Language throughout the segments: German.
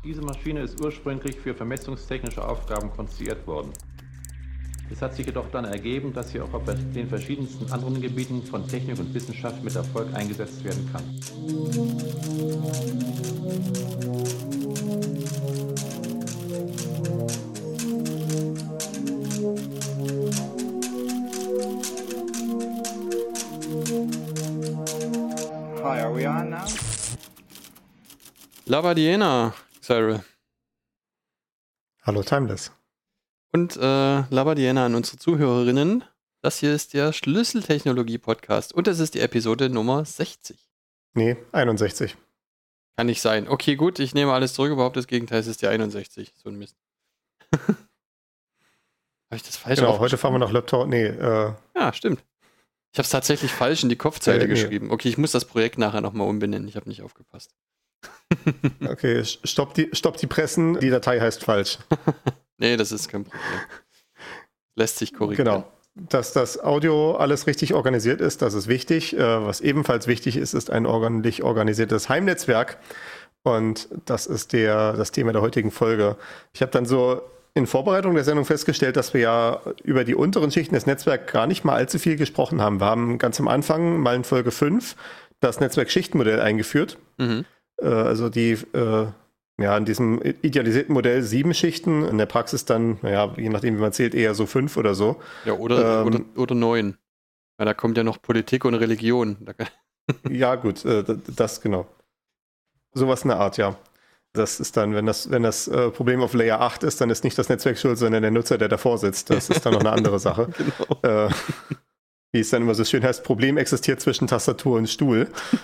Diese Maschine ist ursprünglich für vermessungstechnische Aufgaben konstruiert worden. Es hat sich jedoch dann ergeben, dass sie auch auf den verschiedensten anderen Gebieten von Technik und Wissenschaft mit Erfolg eingesetzt werden kann. Hi, are we on now? Labadiena, Cyril. Hallo Timeless. Und Labadiena an unsere Zuhörerinnen. Das hier ist der Schlüsseltechnologie-Podcast und das ist die Episode Nummer 60. Nee, 61. Kann nicht sein. Okay, gut, ich nehme alles zurück, überhaupt das Gegenteil, es ist die 61. So ein Mist. Habe ich das falsch Genau, heute fahren wir nach Laptop. Ja, stimmt. Ich habe es tatsächlich falsch in die Kopfzeile geschrieben. Okay, ich muss das Projekt nachher nochmal umbenennen. Ich habe nicht aufgepasst. Okay, stopp die Pressen. Die Datei heißt falsch. Nee, das ist kein Problem. Lässt sich korrigieren. Genau. Dass das Audio alles richtig organisiert ist, das ist wichtig. Was ebenfalls wichtig ist, ist ein ordentlich organisiertes Heimnetzwerk. Und das ist das Thema der heutigen Folge. Ich habe dann so in Vorbereitung der Sendung festgestellt, dass wir ja über die unteren Schichten des Netzwerks gar nicht mal allzu viel gesprochen haben. Wir haben ganz am Anfang, mal in Folge 5, das Netzwerk-Schichtenmodell eingeführt. Mhm. Also in diesem idealisierten Modell 7 Schichten, in der Praxis dann, je nachdem wie man zählt, eher so 5 oder so. Ja, oder 9. Ja, da kommt ja noch Politik und Religion. Ja, gut, das genau. Sowas in der Art, ja. Das ist dann, wenn das Problem auf Layer 8 ist, dann ist nicht das Netzwerk schuld, sondern der Nutzer, der davor sitzt. Das ist dann noch eine andere Sache. Genau. Wie es dann immer so schön heißt, Problem existiert zwischen Tastatur und Stuhl.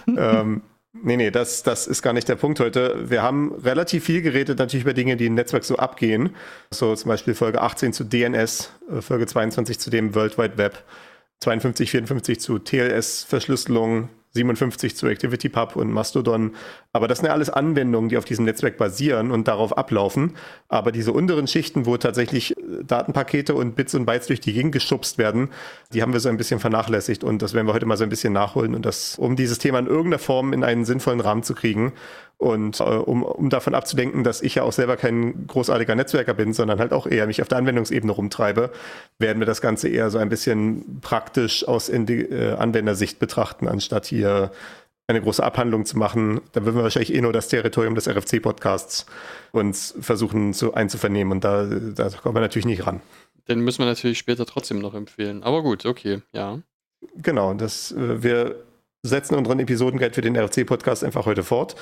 Nee, das ist gar nicht der Punkt heute. Wir haben relativ viel geredet natürlich über Dinge, die im Netzwerk so abgehen. So zum Beispiel Folge 18 zu DNS, Folge 22 zu dem World Wide Web, 52, 54 zu TLS-Verschlüsselung, 57 zu ActivityPub und Mastodon. Aber das sind ja alles Anwendungen, die auf diesem Netzwerk basieren und darauf ablaufen. Aber diese unteren Schichten, wo tatsächlich Datenpakete und Bits und Bytes durch die Gegend geschubst werden, die haben wir so ein bisschen vernachlässigt. Und das werden wir heute mal so ein bisschen nachholen. Und das, um dieses Thema in irgendeiner Form in einen sinnvollen Rahmen zu kriegen. Und um davon abzudenken, dass ich ja auch selber kein großartiger Netzwerker bin, sondern halt auch eher mich auf der Anwendungsebene rumtreibe, werden wir das Ganze eher so ein bisschen praktisch aus Anwendersicht betrachten, anstatt hier eine große Abhandlung zu machen. Da würden wir wahrscheinlich nur das Territorium des RFC-Podcasts uns versuchen einzuvernehmen. Und da kommen wir natürlich nicht ran. Den müssen wir natürlich später trotzdem noch empfehlen. Aber gut, okay, ja. Genau, wir setzen unseren Episodenguide für den RFC-Podcast einfach heute fort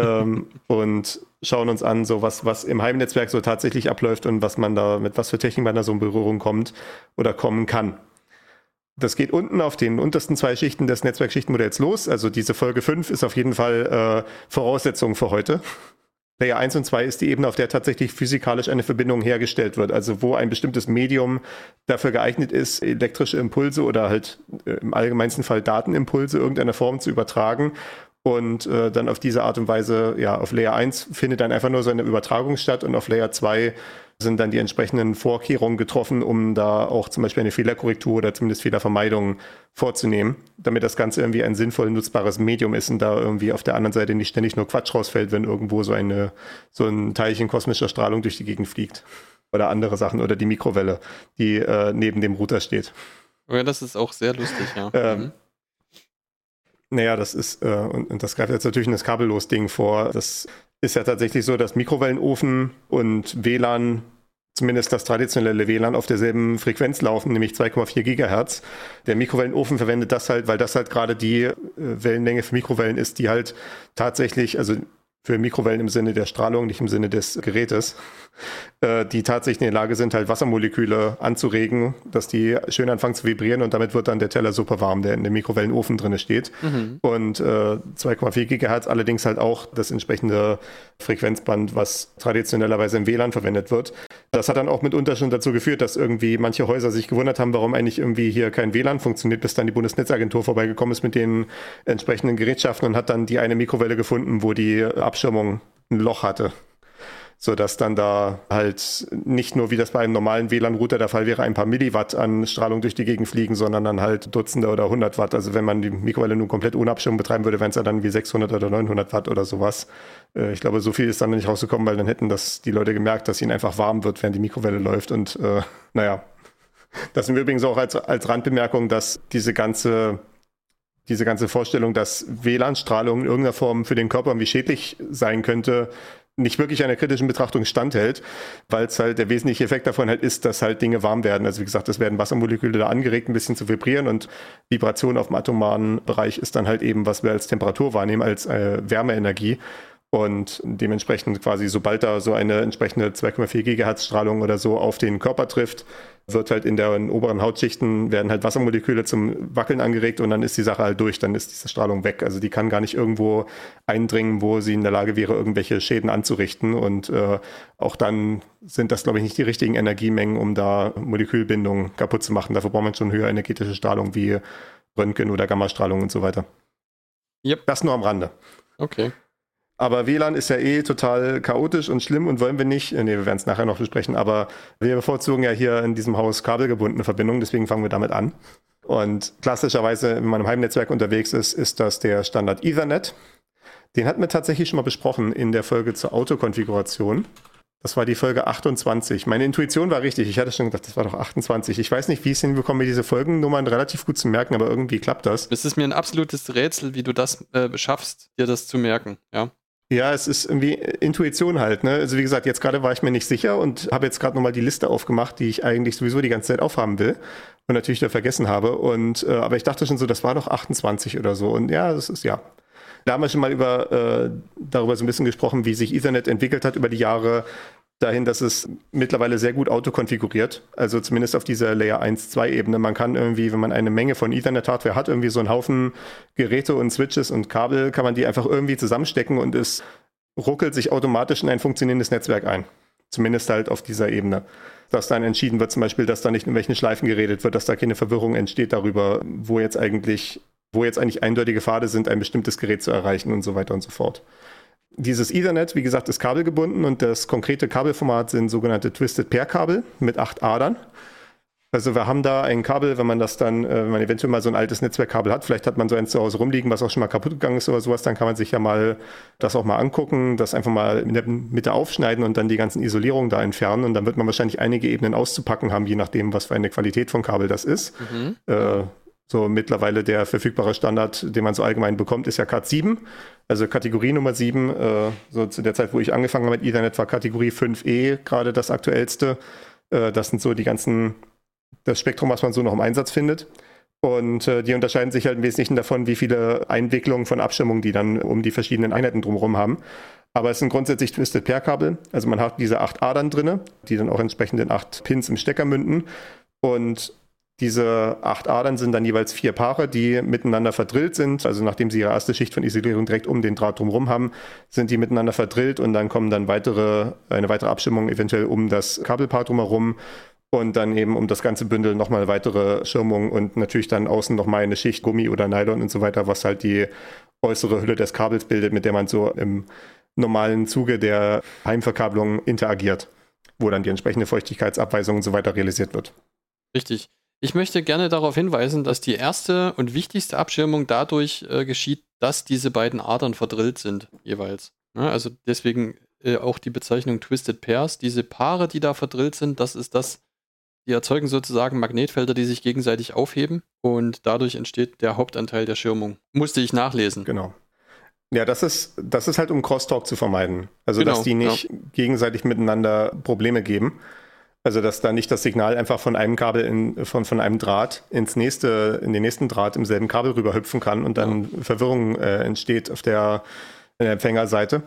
und schauen uns an, so was im Heimnetzwerk so tatsächlich abläuft und mit was für Technik man da so in Berührung kommt oder kommen kann. Das geht unten auf den untersten 2 Schichten des Netzwerkschichtenmodells los. Also diese Folge 5 ist auf jeden Fall Voraussetzung für heute. Layer 1 und 2 ist die Ebene, auf der tatsächlich physikalisch eine Verbindung hergestellt wird. Also wo ein bestimmtes Medium dafür geeignet ist, elektrische Impulse oder halt im allgemeinsten Fall Datenimpulse irgendeiner Form zu übertragen. Und dann auf diese Art und Weise, auf Layer 1 findet dann einfach nur so eine Übertragung statt und auf Layer 2 sind dann die entsprechenden Vorkehrungen getroffen, um da auch zum Beispiel eine Fehlerkorrektur oder zumindest Fehlervermeidung vorzunehmen, damit das Ganze irgendwie ein sinnvoll nutzbares Medium ist und da irgendwie auf der anderen Seite nicht ständig nur Quatsch rausfällt, wenn irgendwo so ein Teilchen kosmischer Strahlung durch die Gegend fliegt. Oder andere Sachen oder die Mikrowelle, die neben dem Router steht. Ja, das ist auch sehr lustig, ja. Naja, das ist, und das greift jetzt natürlich in das Kabellos-Ding vor. Das ist ja tatsächlich so, dass Mikrowellenofen und WLAN, zumindest das traditionelle WLAN, auf derselben Frequenz laufen, nämlich 2,4 Gigahertz. Der Mikrowellenofen verwendet das halt, weil das halt gerade die Wellenlänge für Mikrowellen ist, die halt tatsächlich, also für Mikrowellen im Sinne der Strahlung, nicht im Sinne des Gerätes, die tatsächlich in der Lage sind, halt Wassermoleküle anzuregen, dass die schön anfangen zu vibrieren und damit wird dann der Teller super warm, der in dem Mikrowellenofen drin steht. Mhm. Und 2,4 Gigahertz allerdings halt auch das entsprechende Frequenzband, was traditionellerweise im WLAN verwendet wird. Das hat dann auch mitunter schon dazu geführt, dass irgendwie manche Häuser sich gewundert haben, warum eigentlich irgendwie hier kein WLAN funktioniert, bis dann die Bundesnetzagentur vorbeigekommen ist mit den entsprechenden Gerätschaften und hat dann die eine Mikrowelle gefunden, wo die Abschirmung ein Loch hatte. sodass dann da halt nicht nur, wie das bei einem normalen WLAN-Router der Fall wäre, ein paar Milliwatt an Strahlung durch die Gegend fliegen, sondern dann halt Dutzende oder 100 Watt. Also wenn man die Mikrowelle nun komplett ohne Abschirmung betreiben würde, wären es ja dann wie 600 oder 900 Watt oder sowas. Ich glaube, so viel ist dann nicht rausgekommen, weil dann hätten das die Leute gemerkt, dass ihnen einfach warm wird, während die Mikrowelle läuft. Und naja, das sind wir übrigens auch als Randbemerkung, dass diese ganze Vorstellung, dass WLAN-Strahlung in irgendeiner Form für den Körper irgendwie schädlich sein könnte, nicht wirklich einer kritischen Betrachtung standhält, weil es halt der wesentliche Effekt davon halt ist, dass halt Dinge warm werden. Also wie gesagt, es werden Wassermoleküle da angeregt, ein bisschen zu vibrieren und Vibration auf dem atomaren Bereich ist dann halt eben, was wir als Temperatur wahrnehmen, als Wärmeenergie. Und dementsprechend quasi, sobald da so eine entsprechende 2,4 Gigahertz Strahlung oder so auf den Körper trifft, wird halt in den oberen Hautschichten werden halt Wassermoleküle zum Wackeln angeregt und dann ist die Sache halt durch, dann ist diese Strahlung weg. Also die kann gar nicht irgendwo eindringen, wo sie in der Lage wäre, irgendwelche Schäden anzurichten. Und auch dann sind das, glaube ich, nicht die richtigen Energiemengen, um da Molekülbindungen kaputt zu machen. Dafür braucht man schon höher energetische Strahlung wie Röntgen- oder Gammastrahlung und so weiter. Yep. Das nur am Rande. Okay. Aber WLAN ist ja total chaotisch und schlimm und wollen wir nicht. Wir werden es nachher noch besprechen, aber wir bevorzugen ja hier in diesem Haus kabelgebundene Verbindungen, deswegen fangen wir damit an. Und klassischerweise, wenn man im Heimnetzwerk unterwegs ist, ist das der Standard Ethernet. Den hatten wir tatsächlich schon mal besprochen in der Folge zur Autokonfiguration. Das war die Folge 28. Meine Intuition war richtig. Ich hatte schon gedacht, das war doch 28. Ich weiß nicht, wie ich es hinbekomme, mir diese Folgennummern relativ gut zu merken, aber irgendwie klappt das. Es ist mir ein absolutes Rätsel, wie du das schaffst, dir das zu merken, ja. Ja, es ist irgendwie Intuition halt, ne? Also wie gesagt, jetzt gerade war ich mir nicht sicher und habe jetzt gerade nochmal die Liste aufgemacht, die ich eigentlich sowieso die ganze Zeit aufhaben will und natürlich da vergessen habe. Und aber ich dachte schon so, das war doch 28 oder so. Und ja, das ist ja. Da haben wir schon mal darüber so ein bisschen gesprochen, wie sich Ethernet entwickelt hat über die Jahre, dahin, dass es mittlerweile sehr gut autokonfiguriert, also zumindest auf dieser Layer 1-2-Ebene. Man kann irgendwie, wenn man eine Menge von Ethernet-Hardware hat, irgendwie so einen Haufen Geräte und Switches und Kabel, kann man die einfach irgendwie zusammenstecken und es ruckelt sich automatisch in ein funktionierendes Netzwerk ein. Zumindest halt auf dieser Ebene. Dass dann entschieden wird zum Beispiel, dass da nicht in welchen Schleifen geredet wird, dass da keine Verwirrung entsteht darüber, wo jetzt eigentlich eindeutige Pfade sind, ein bestimmtes Gerät zu erreichen und so weiter und so fort. Dieses Ethernet, wie gesagt, ist kabelgebunden und das konkrete Kabelformat sind sogenannte Twisted Pair Kabel mit 8 Adern. Also wir haben da ein Kabel, wenn man eventuell mal so ein altes Netzwerkkabel hat, vielleicht hat man so eins zu Hause rumliegen, was auch schon mal kaputt gegangen ist oder sowas, dann kann man sich ja mal das auch mal angucken, das einfach mal in der Mitte aufschneiden und dann die ganzen Isolierungen da entfernen und dann wird man wahrscheinlich einige Ebenen auszupacken haben, je nachdem, was für eine Qualität von Kabel das ist. So mittlerweile der verfügbare Standard, den man so allgemein bekommt, ist ja Cat 7, also Kategorie Nummer 7. So zu der Zeit, wo ich angefangen habe mit Ethernet, war Kategorie 5e gerade das aktuellste. Das sind so das Spektrum, was man so noch im Einsatz findet. Und die unterscheiden sich halt im Wesentlichen davon, wie viele Einwicklungen von Abschirmungen die dann um die verschiedenen Einheiten drumherum haben. Aber es sind grundsätzlich Twisted Pair Kabel. Also man hat diese 8 Adern drin, die dann auch entsprechend in 8 Pins im Stecker münden. Und diese 8 Adern sind dann jeweils 4 Paare, die miteinander verdrillt sind. Also nachdem sie ihre erste Schicht von Isolierung direkt um den Draht drumherum haben, sind die miteinander verdrillt und dann kommen dann eine weitere Abschirmung eventuell um das Kabelpaar drumherum und dann eben um das ganze Bündel nochmal weitere Schirmungen und natürlich dann außen nochmal eine Schicht Gummi oder Nylon und so weiter, was halt die äußere Hülle des Kabels bildet, mit der man so im normalen Zuge der Heimverkabelung interagiert, wo dann die entsprechende Feuchtigkeitsabweisung und so weiter realisiert wird. Richtig. Ich möchte gerne darauf hinweisen, dass die erste und wichtigste Abschirmung dadurch geschieht, dass diese beiden Adern verdrillt sind, jeweils. Ja, also deswegen auch die Bezeichnung Twisted Pairs. Diese Paare, die da verdrillt sind, die erzeugen sozusagen Magnetfelder, die sich gegenseitig aufheben und dadurch entsteht der Hauptanteil der Schirmung. Musste ich nachlesen. Genau. Ja, das ist halt, um Crosstalk zu vermeiden. Also, dass die nicht gegenseitig miteinander Probleme geben. Also, dass da nicht das Signal einfach von einem Kabel von einem Draht in den nächsten Draht im selben Kabel rüber hüpfen kann und dann Verwirrung entsteht auf der Empfängerseite.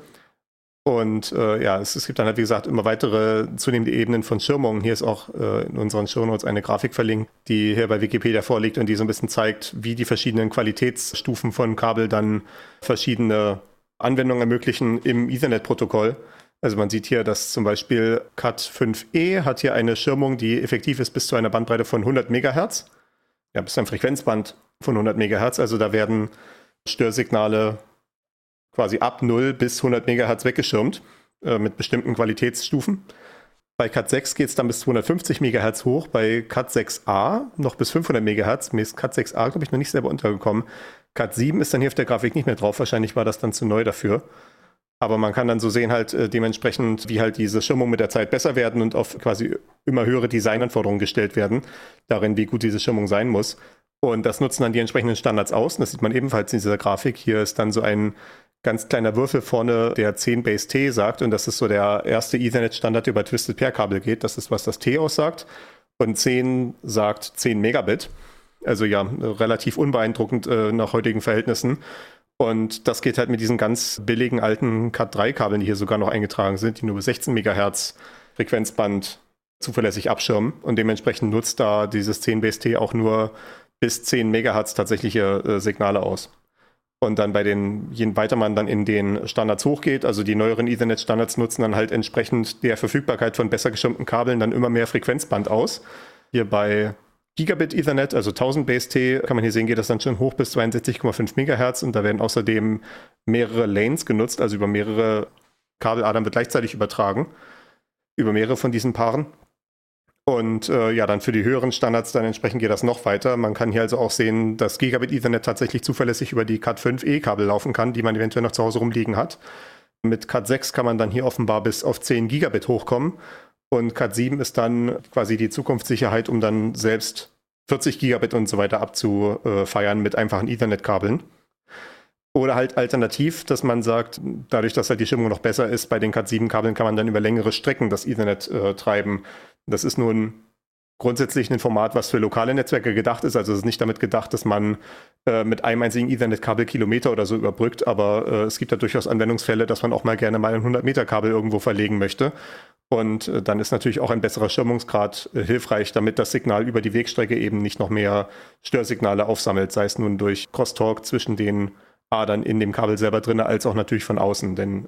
Und es gibt dann halt, wie gesagt, immer weitere zunehmende Ebenen von Schirmungen. Hier ist auch in unseren Shownotes eine Grafik verlinkt, die hier bei Wikipedia vorliegt und die so ein bisschen zeigt, wie die verschiedenen Qualitätsstufen von Kabel dann verschiedene Anwendungen ermöglichen im Ethernet-Protokoll. Also man sieht hier, dass zum Beispiel Cat 5e hat hier eine Schirmung, die effektiv ist bis zu einer Bandbreite von 100 Megahertz. Ja, bis zu einem Frequenzband von 100 Megahertz. Also da werden Störsignale quasi ab 0 bis 100 Megahertz weggeschirmt. mit bestimmten Qualitätsstufen. Bei Cat 6 geht es dann bis 250 MHz hoch, bei Cat 6a noch bis 500 MHz. Mir ist Cat 6a, glaube ich, noch nicht selber untergekommen. Cat 7 ist dann hier auf der Grafik nicht mehr drauf, wahrscheinlich war das dann zu neu dafür. Aber man kann dann so sehen halt dementsprechend, wie halt diese Schirmungen mit der Zeit besser werden und auf quasi immer höhere Designanforderungen gestellt werden, darin, wie gut diese Schirmung sein muss. Und das nutzen dann die entsprechenden Standards aus. Und das sieht man ebenfalls in dieser Grafik. Hier ist dann so ein ganz kleiner Würfel vorne, der 10 Base T sagt. Und das ist so der erste Ethernet-Standard, der über Twisted Pair-Kabel geht. Das ist, was das T aussagt. Und 10 sagt 10 Megabit. Also ja, relativ unbeeindruckend nach heutigen Verhältnissen. Und das geht halt mit diesen ganz billigen alten Cat3-Kabeln, die hier sogar noch eingetragen sind, die nur bis 16 MHz Frequenzband zuverlässig abschirmen. Und dementsprechend nutzt da dieses 10 Base T auch nur bis 10 MHz tatsächliche Signale aus. Und dann je weiter man dann in den Standards hochgeht, also die neueren Ethernet-Standards nutzen dann halt entsprechend der Verfügbarkeit von besser geschirmten Kabeln dann immer mehr Frequenzband aus. Hier bei Gigabit Ethernet, also 1000 Base T, kann man hier sehen, geht das dann schon hoch bis 62,5 MHz und da werden außerdem mehrere Lanes genutzt, also über mehrere Kabeladern wird gleichzeitig übertragen, über mehrere von diesen Paaren. Und dann für die höheren Standards dann entsprechend geht das noch weiter. Man kann hier also auch sehen, dass Gigabit Ethernet tatsächlich zuverlässig über die Cat 5e Kabel laufen kann, die man eventuell noch zu Hause rumliegen hat. Mit Cat 6 kann man dann hier offenbar bis auf 10 Gigabit hochkommen. Und Cat 7 ist dann quasi die Zukunftssicherheit, um dann selbst 40 Gigabit und so weiter abzufeiern mit einfachen Ethernet-Kabeln. Oder halt alternativ, dass man sagt, dadurch, dass halt die Schirmung noch besser ist, bei den Cat 7 Kabeln kann man dann über längere Strecken das Ethernet treiben. Das ist nun grundsätzlich ein Format, was für lokale Netzwerke gedacht ist. Also es ist nicht damit gedacht, dass man mit einem einzigen Ethernet-Kabel Kilometer oder so überbrückt. Aber es gibt da durchaus Anwendungsfälle, dass man auch mal gerne mal ein 100-Meter-Kabel irgendwo verlegen möchte. Und dann ist natürlich auch ein besserer Schirmungsgrad hilfreich, damit das Signal über die Wegstrecke eben nicht noch mehr Störsignale aufsammelt, sei es nun durch Crosstalk zwischen den Adern in dem Kabel selber drin, als auch natürlich von außen, denn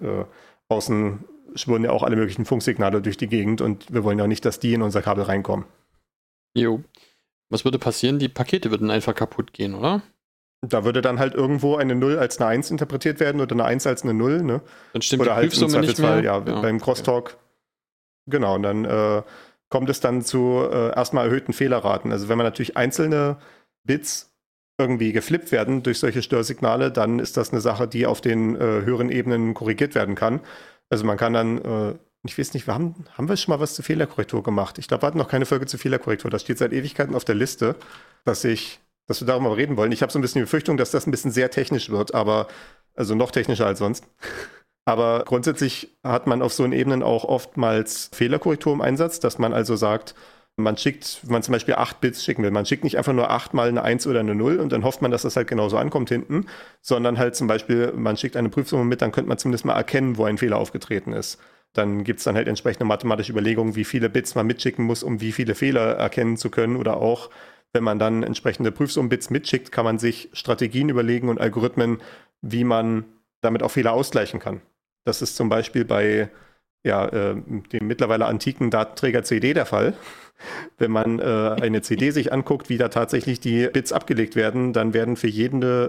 außen schwirren ja auch alle möglichen Funksignale durch die Gegend und wir wollen ja nicht, dass die in unser Kabel reinkommen. Jo. Was würde passieren? Die Pakete würden einfach kaputt gehen, oder? Da würde dann halt irgendwo eine 0 als eine 1 interpretiert werden oder eine 1 als eine 0, ne? Dann stimmt oder die halt Prüfsumme nicht mehr. Ja, beim Crosstalk. Okay. Genau, und dann kommt es dann zu erstmal erhöhten Fehlerraten. Also wenn man natürlich einzelne Bits irgendwie geflippt werden durch solche Störsignale, dann ist das eine Sache, die auf den höheren Ebenen korrigiert werden kann. Also man kann dann, ich weiß nicht, haben wir schon mal was zur Fehlerkorrektur gemacht? Ich glaube, wir hatten noch keine Folge zur Fehlerkorrektur. Das steht seit Ewigkeiten auf der Liste, dass wir darüber reden wollen. Ich habe so ein bisschen die Befürchtung, dass das ein bisschen sehr technisch wird, aber also noch technischer als sonst. Aber grundsätzlich hat man auf so einen Ebenen auch oftmals Fehlerkorrektur im Einsatz, dass man also sagt, wenn man zum Beispiel 8 Bits schicken will, man schickt nicht einfach nur 8 mal eine 1 oder eine 0 und dann hofft man, dass das halt genauso ankommt hinten, sondern halt zum Beispiel, man schickt eine Prüfsumme mit, dann könnte man zumindest mal erkennen, wo ein Fehler aufgetreten ist. Dann gibt es dann halt entsprechende mathematische Überlegungen, wie viele Bits man mitschicken muss, um wie viele Fehler erkennen zu können. Oder auch, wenn man dann entsprechende Prüfsummen-Bits mitschickt, kann man sich Strategien überlegen und Algorithmen, wie man damit auch Fehler ausgleichen kann. Das ist zum Beispiel bei dem mittlerweile antiken Datenträger CD der Fall. Wenn man eine CD sich anguckt, wie da tatsächlich die Bits abgelegt werden, dann werden für jede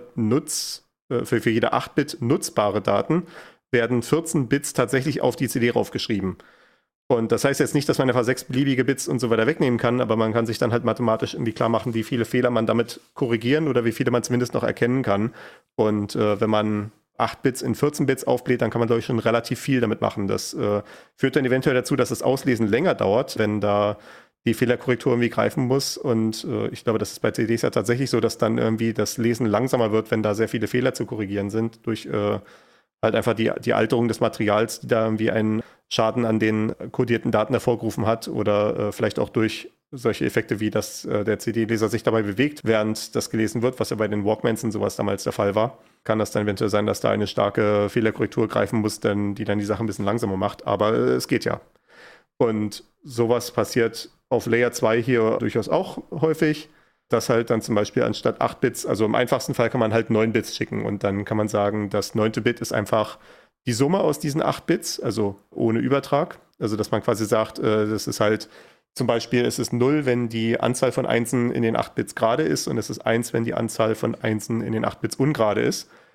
8-Bit nutzbare Daten, werden 14 Bits tatsächlich auf die CD raufgeschrieben. Und das heißt jetzt nicht, dass man einfach 6 beliebige Bits und so weiter wegnehmen kann, aber man kann sich dann halt mathematisch irgendwie klar machen, wie viele Fehler man damit korrigieren oder wie viele man zumindest noch erkennen kann. Und wenn man 8 Bits in 14 Bits aufbläht, dann kann man, glaube ich, schon relativ viel damit machen. Das führt dann eventuell dazu, dass das Auslesen länger dauert, wenn da die Fehlerkorrektur irgendwie greifen muss. Und ich glaube, das ist bei CDs ja tatsächlich so, dass dann irgendwie das Lesen langsamer wird, wenn da sehr viele Fehler zu korrigieren sind, durch halt einfach die Alterung des Materials, die da irgendwie einen Schaden an den kodierten Daten hervorgerufen hat oder vielleicht auch durch solche Effekte wie, dass der CD-Leser sich dabei bewegt, während das gelesen wird, was ja bei den Walkmans und sowas damals der Fall war. Kann das dann eventuell sein, dass da eine starke Fehlerkorrektur greifen muss, die dann die Sache ein bisschen langsamer macht. Aber es geht ja. Und sowas passiert auf Layer 2 hier durchaus auch häufig, dass halt dann zum Beispiel anstatt 8 Bits, also im einfachsten Fall kann man halt 9 Bits schicken und dann kann man sagen, das 9. Bit ist einfach die Summe aus diesen 8 Bits, also ohne Übertrag. Also dass man quasi sagt, das ist halt zum Beispiel, es ist 0, wenn die Anzahl von Einsen in den 8 Bits gerade ist und es ist 1, wenn die Anzahl von Einsen in den 8 Bits ungerade ist.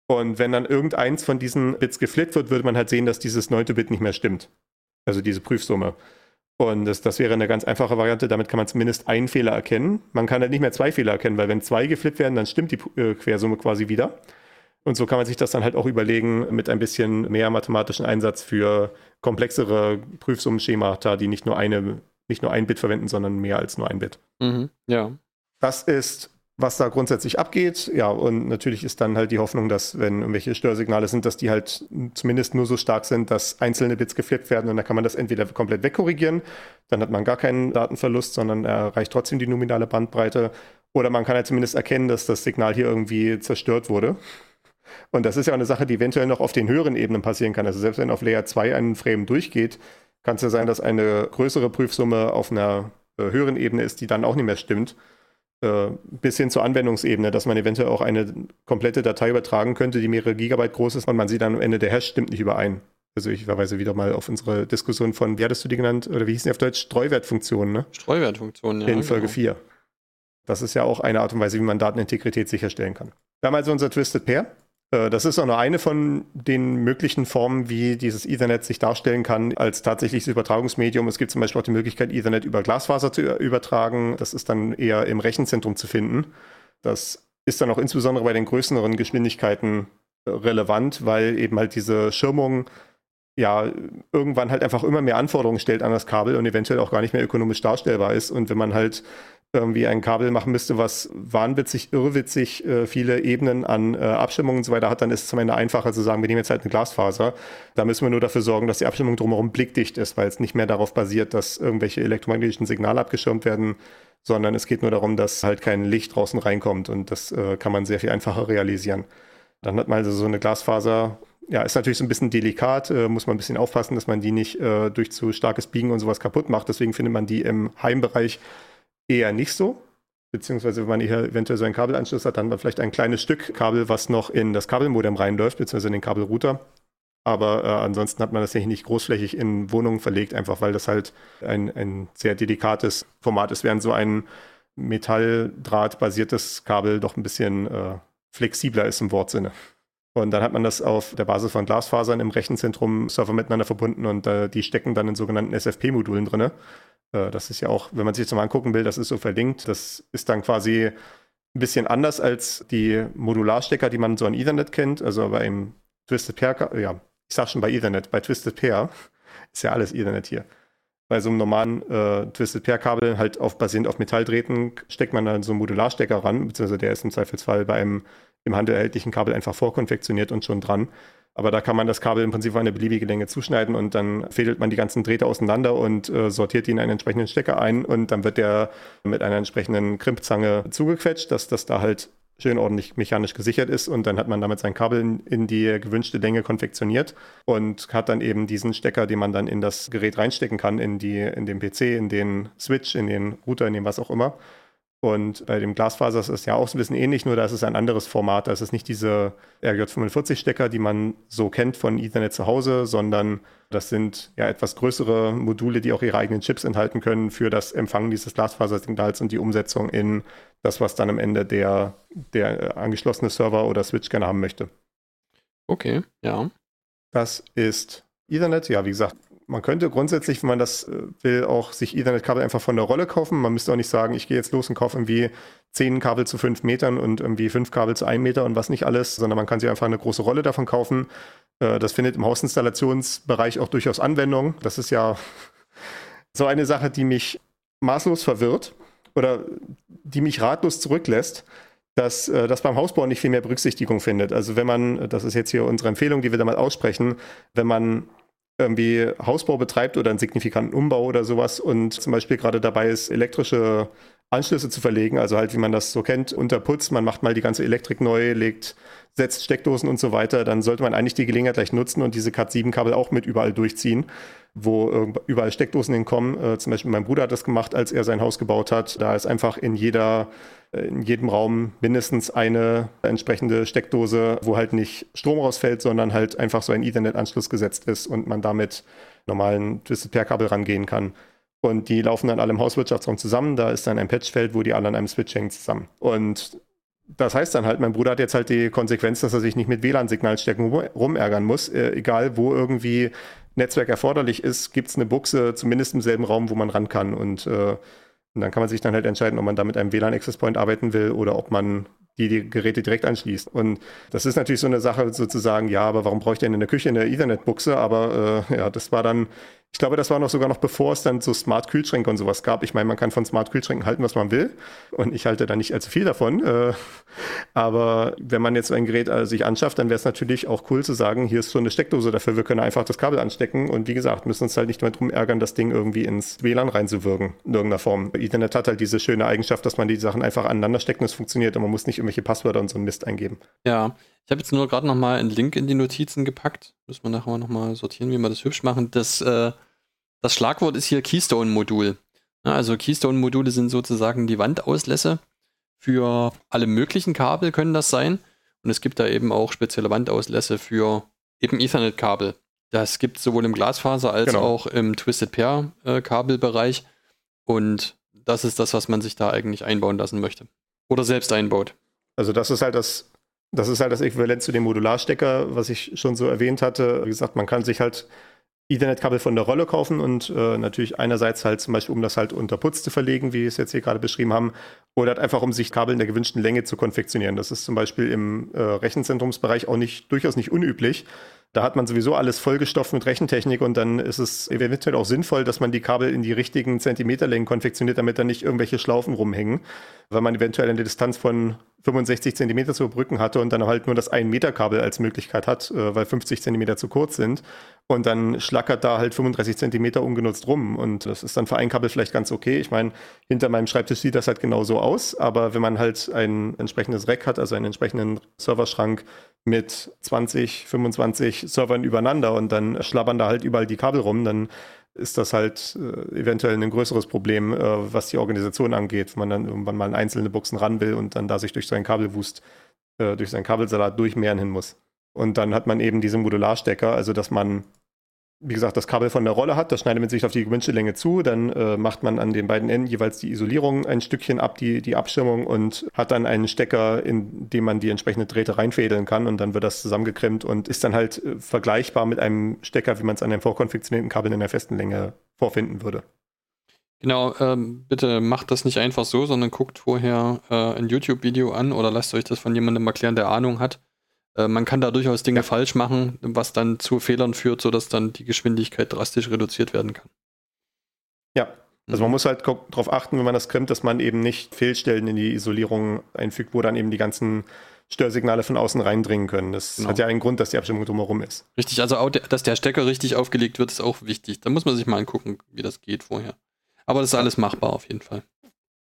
Und wenn dann irgendeins von diesen Bits geflippt wird, würde man halt sehen, dass dieses 9. Bit nicht mehr stimmt. Also diese Prüfsumme. Und das wäre eine ganz einfache Variante, damit kann man zumindest einen Fehler erkennen. Man kann halt nicht mehr 2 Fehler erkennen, weil wenn 2 geflippt werden, dann stimmt die Quersumme quasi wieder. Und so kann man sich das dann halt auch überlegen mit ein bisschen mehr mathematischen Einsatz für komplexere Prüfsummenschemata, die nicht nur ein Bit verwenden, sondern mehr als nur ein Bit. Ja. Das ist, was da grundsätzlich abgeht. Ja, und natürlich ist dann halt die Hoffnung, dass, wenn irgendwelche Störsignale sind, dass die halt zumindest nur so stark sind, dass einzelne Bits geflippt werden und dann kann man das entweder komplett wegkorrigieren, dann hat man gar keinen Datenverlust, sondern erreicht trotzdem die nominale Bandbreite. Oder man kann halt zumindest erkennen, dass das Signal hier irgendwie zerstört wurde. Und das ist ja auch eine Sache, die eventuell noch auf den höheren Ebenen passieren kann. Also selbst wenn auf Layer 2 ein Frame durchgeht, kann es ja sein, dass eine größere Prüfsumme auf einer höheren Ebene ist, die dann auch nicht mehr stimmt. Bis hin zur Anwendungsebene, dass man eventuell auch eine komplette Datei übertragen könnte, die mehrere Gigabyte groß ist und man sieht dann am Ende, der Hash stimmt nicht überein. Also ich verweise wieder mal auf unsere Diskussion von, wie hattest du die genannt, oder wie hießen die auf Deutsch? Streuwertfunktionen, ne? Streuwertfunktionen, ja. In Folge 4. Das ist ja auch eine Art und Weise, wie man Datenintegrität sicherstellen kann. Wir haben also unser Twisted Pair. Das ist auch nur eine von den möglichen Formen, wie dieses Ethernet sich darstellen kann als tatsächliches Übertragungsmedium. Es gibt zum Beispiel auch die Möglichkeit, Ethernet über Glasfaser zu übertragen. Das ist dann eher im Rechenzentrum zu finden. Das ist dann auch insbesondere bei den größeren Geschwindigkeiten relevant, weil eben halt diese Schirmung ja irgendwann halt einfach immer mehr Anforderungen stellt an das Kabel und eventuell auch gar nicht mehr ökonomisch darstellbar ist. Und wenn man halt irgendwie ein Kabel machen müsste, was wahnwitzig, irrwitzig viele Ebenen an Abstimmungen und so weiter hat, dann ist es am Ende einfacher zu sagen, wir nehmen jetzt halt eine Glasfaser. Da müssen wir nur dafür sorgen, dass die Abstimmung drumherum blickdicht ist, weil es nicht mehr darauf basiert, dass irgendwelche elektromagnetischen Signale abgeschirmt werden, sondern es geht nur darum, dass halt kein Licht draußen reinkommt und das kann man sehr viel einfacher realisieren. Dann hat man also so eine Glasfaser, ja, ist natürlich so ein bisschen delikat, muss man ein bisschen aufpassen, dass man die nicht durch zu starkes Biegen und sowas kaputt macht. Deswegen findet man die im Heimbereich eher nicht so, beziehungsweise wenn man hier eventuell so einen Kabelanschluss hat, dann hat man vielleicht ein kleines Stück Kabel, was noch in das Kabelmodem reinläuft, beziehungsweise in den Kabelrouter. Aber ansonsten hat man das nicht großflächig in Wohnungen verlegt, einfach weil das halt ein sehr delikates Format ist, während so ein Metalldraht-basiertes Kabel doch ein bisschen flexibler ist im Wortsinne. Und dann hat man das auf der Basis von Glasfasern im Rechenzentrum Server miteinander verbunden und die stecken dann in sogenannten SFP-Modulen drin. Das ist ja auch, wenn man sich das mal angucken will, das ist so verlinkt. Das ist dann quasi ein bisschen anders als die Modularstecker, die man so an Ethernet kennt. Also beim Twisted Pair, ja, ich sag schon bei Ethernet, bei Twisted Pair ist ja alles Ethernet hier. Bei so einem normalen Twisted Pair Kabel halt basierend auf Metalldrähten steckt man dann so einen Modularstecker ran, beziehungsweise der ist im Zweifelsfall bei einem im Handel erhältlichen Kabel einfach vorkonfektioniert und schon dran. Aber da kann man das Kabel im Prinzip auf eine beliebige Länge zuschneiden und dann fädelt man die ganzen Drähte auseinander und sortiert die in einen entsprechenden Stecker ein und dann wird der mit einer entsprechenden Krimpzange zugequetscht, dass das da halt schön ordentlich mechanisch gesichert ist und dann hat man damit sein Kabel in die gewünschte Länge konfektioniert und hat dann eben diesen Stecker, den man dann in das Gerät reinstecken kann, in den PC, in den Switch, in den Router, in den was auch immer. Und bei dem Glasfaser ist es ja auch so ein bisschen ähnlich, nur da ist es ein anderes Format. Da ist es nicht diese RJ45-Stecker, die man so kennt von Ethernet zu Hause, sondern das sind ja etwas größere Module, die auch ihre eigenen Chips enthalten können für das Empfangen dieses Glasfasersignals und die Umsetzung in das, was dann am Ende der angeschlossene Server oder Switch gerne haben möchte. Okay, ja. Das ist Ethernet. Ja, wie gesagt, man könnte grundsätzlich, wenn man das will, auch sich Ethernet-Kabel einfach von der Rolle kaufen. Man müsste auch nicht sagen, ich gehe jetzt los und kaufe irgendwie 10 Kabel zu 5 Metern und irgendwie 5 Kabel zu 1 Meter und was nicht alles, sondern man kann sich einfach eine große Rolle davon kaufen. Das findet im Hausinstallationsbereich auch durchaus Anwendung. Das ist ja so eine Sache, die mich maßlos verwirrt oder die mich ratlos zurücklässt, dass das beim Hausbau nicht viel mehr Berücksichtigung findet. Also wenn man, das ist jetzt hier unsere Empfehlung, die wir da mal aussprechen, wenn man irgendwie Hausbau betreibt oder einen signifikanten Umbau oder sowas und zum Beispiel gerade dabei ist, elektrische Anschlüsse zu verlegen, also halt wie man das so kennt, unter Putz, man macht mal die ganze Elektrik neu, setzt Steckdosen und so weiter, dann sollte man eigentlich die Gelegenheit gleich nutzen und diese Cat7-Kabel auch mit überall durchziehen, wo überall Steckdosen hinkommen. Zum Beispiel mein Bruder hat das gemacht, als er sein Haus gebaut hat. Da ist einfach in jedem Raum mindestens eine entsprechende Steckdose, wo halt nicht Strom rausfällt, sondern halt einfach so ein Ethernet-Anschluss gesetzt ist und man damit normalen Twisted Pair-Kabel rangehen kann. Und die laufen dann alle im Hauswirtschaftsraum zusammen. Da ist dann ein Patchfeld, wo die alle an einem Switch hängen zusammen. Und das heißt dann halt, mein Bruder hat jetzt halt die Konsequenz, dass er sich nicht mit WLAN-Signalstecken rumärgern muss. Egal, wo irgendwie Netzwerk erforderlich ist, gibt es eine Buchse, zumindest im selben Raum, wo man ran kann. Und dann kann man sich dann halt entscheiden, ob man da mit einem WLAN-Access Point arbeiten will oder ob man die Geräte direkt anschließt. Und das ist natürlich so eine Sache sozusagen, ja, aber warum brauche ich denn in der Küche eine Ethernet-Buchse? Aber ja, das war dann, ich glaube, das war sogar noch bevor es dann so Smart-Kühlschränke und sowas gab. Ich meine, man kann von Smart-Kühlschränken halten, was man will. Und ich halte da nicht allzu viel davon. Aber wenn man jetzt so ein Gerät sich anschafft, dann wäre es natürlich auch cool zu sagen, hier ist so eine Steckdose dafür, wir können einfach das Kabel anstecken. Und wie gesagt, müssen uns halt nicht mehr drum ärgern, das Ding irgendwie ins WLAN reinzuwirken, in irgendeiner Form. Ethernet hat halt diese schöne Eigenschaft, dass man die Sachen einfach aneinander steckt und es funktioniert und man muss nicht irgendwelche Passwörter und so einen Mist eingeben. Ja, ich habe jetzt nur gerade nochmal einen Link in die Notizen gepackt. Müssen wir nachher nochmal sortieren, wie wir das hübsch machen. Das Schlagwort ist hier Keystone-Modul. Ja, also Keystone-Module sind sozusagen die Wandauslässe. Für alle möglichen Kabel können das sein. Und es gibt da eben auch spezielle Wandauslässe für eben Ethernet-Kabel. Das gibt es sowohl im Glasfaser als auch im Twisted Pair Kabelbereich. Und das ist das, was man sich da eigentlich einbauen lassen möchte. Oder selbst einbaut. Also das ist halt das Äquivalent zu dem Modularstecker, was ich schon so erwähnt hatte. Wie gesagt, man kann sich halt Ethernet-Kabel von der Rolle kaufen und natürlich einerseits halt zum Beispiel, um das halt unter Putz zu verlegen, wie wir es jetzt hier gerade beschrieben haben, oder halt einfach, um sich Kabel in der gewünschten Länge zu konfektionieren. Das ist zum Beispiel im Rechenzentrumsbereich auch durchaus nicht unüblich. Da hat man sowieso alles vollgestopft mit Rechentechnik und dann ist es eventuell auch sinnvoll, dass man die Kabel in die richtigen Zentimeterlängen konfektioniert, damit da nicht irgendwelche Schlaufen rumhängen, weil man eventuell eine Distanz von 65 Zentimeter zu überbrücken hatte und dann halt nur das 1 Meter Kabel als Möglichkeit hat, weil 50 Zentimeter zu kurz sind und dann schlackert da halt 35 Zentimeter ungenutzt rum und das ist dann für ein Kabel vielleicht ganz okay. Ich meine, hinter meinem Schreibtisch sieht das halt genauso aus, aber wenn man halt ein entsprechendes Rack hat, also einen entsprechenden Serverschrank mit 20, 25 Servern übereinander und dann schlabbern da halt überall die Kabel rum, dann ist das halt eventuell ein größeres Problem, was die Organisation angeht, wenn man dann irgendwann mal in einzelne Buchsen ran will und dann da sich durch seinen Kabelwust, durch seinen Kabelsalat durchmehren hin muss. Und dann hat man eben diese Modularstecker, also dass man, wie gesagt, das Kabel von der Rolle hat, das schneidet man sich auf die gewünschte Länge zu, dann macht man an den beiden Enden jeweils die Isolierung ein Stückchen ab, die Abschirmung und hat dann einen Stecker, in dem man die entsprechende Drähte reinfädeln kann und dann wird das zusammengeklemmt und ist dann halt vergleichbar mit einem Stecker, wie man es an einem vorkonfektionierten Kabel in der festen Länge vorfinden würde. Genau, bitte macht das nicht einfach so, sondern guckt vorher ein YouTube-Video an oder lasst euch das von jemandem erklären, der Ahnung hat. Man kann da durchaus Dinge falsch machen, was dann zu Fehlern führt, sodass dann die Geschwindigkeit drastisch reduziert werden kann. Ja, also man muss halt darauf achten, wenn man das krimmt, dass man eben nicht Fehlstellen in die Isolierung einfügt, wo dann eben die ganzen Störsignale von außen reindringen können. Das hat ja einen Grund, dass die Abstimmung drumherum ist. Richtig, also auch, dass der Stecker richtig aufgelegt wird, ist auch wichtig. Da muss man sich mal angucken, wie das geht vorher. Aber das ist alles machbar auf jeden Fall.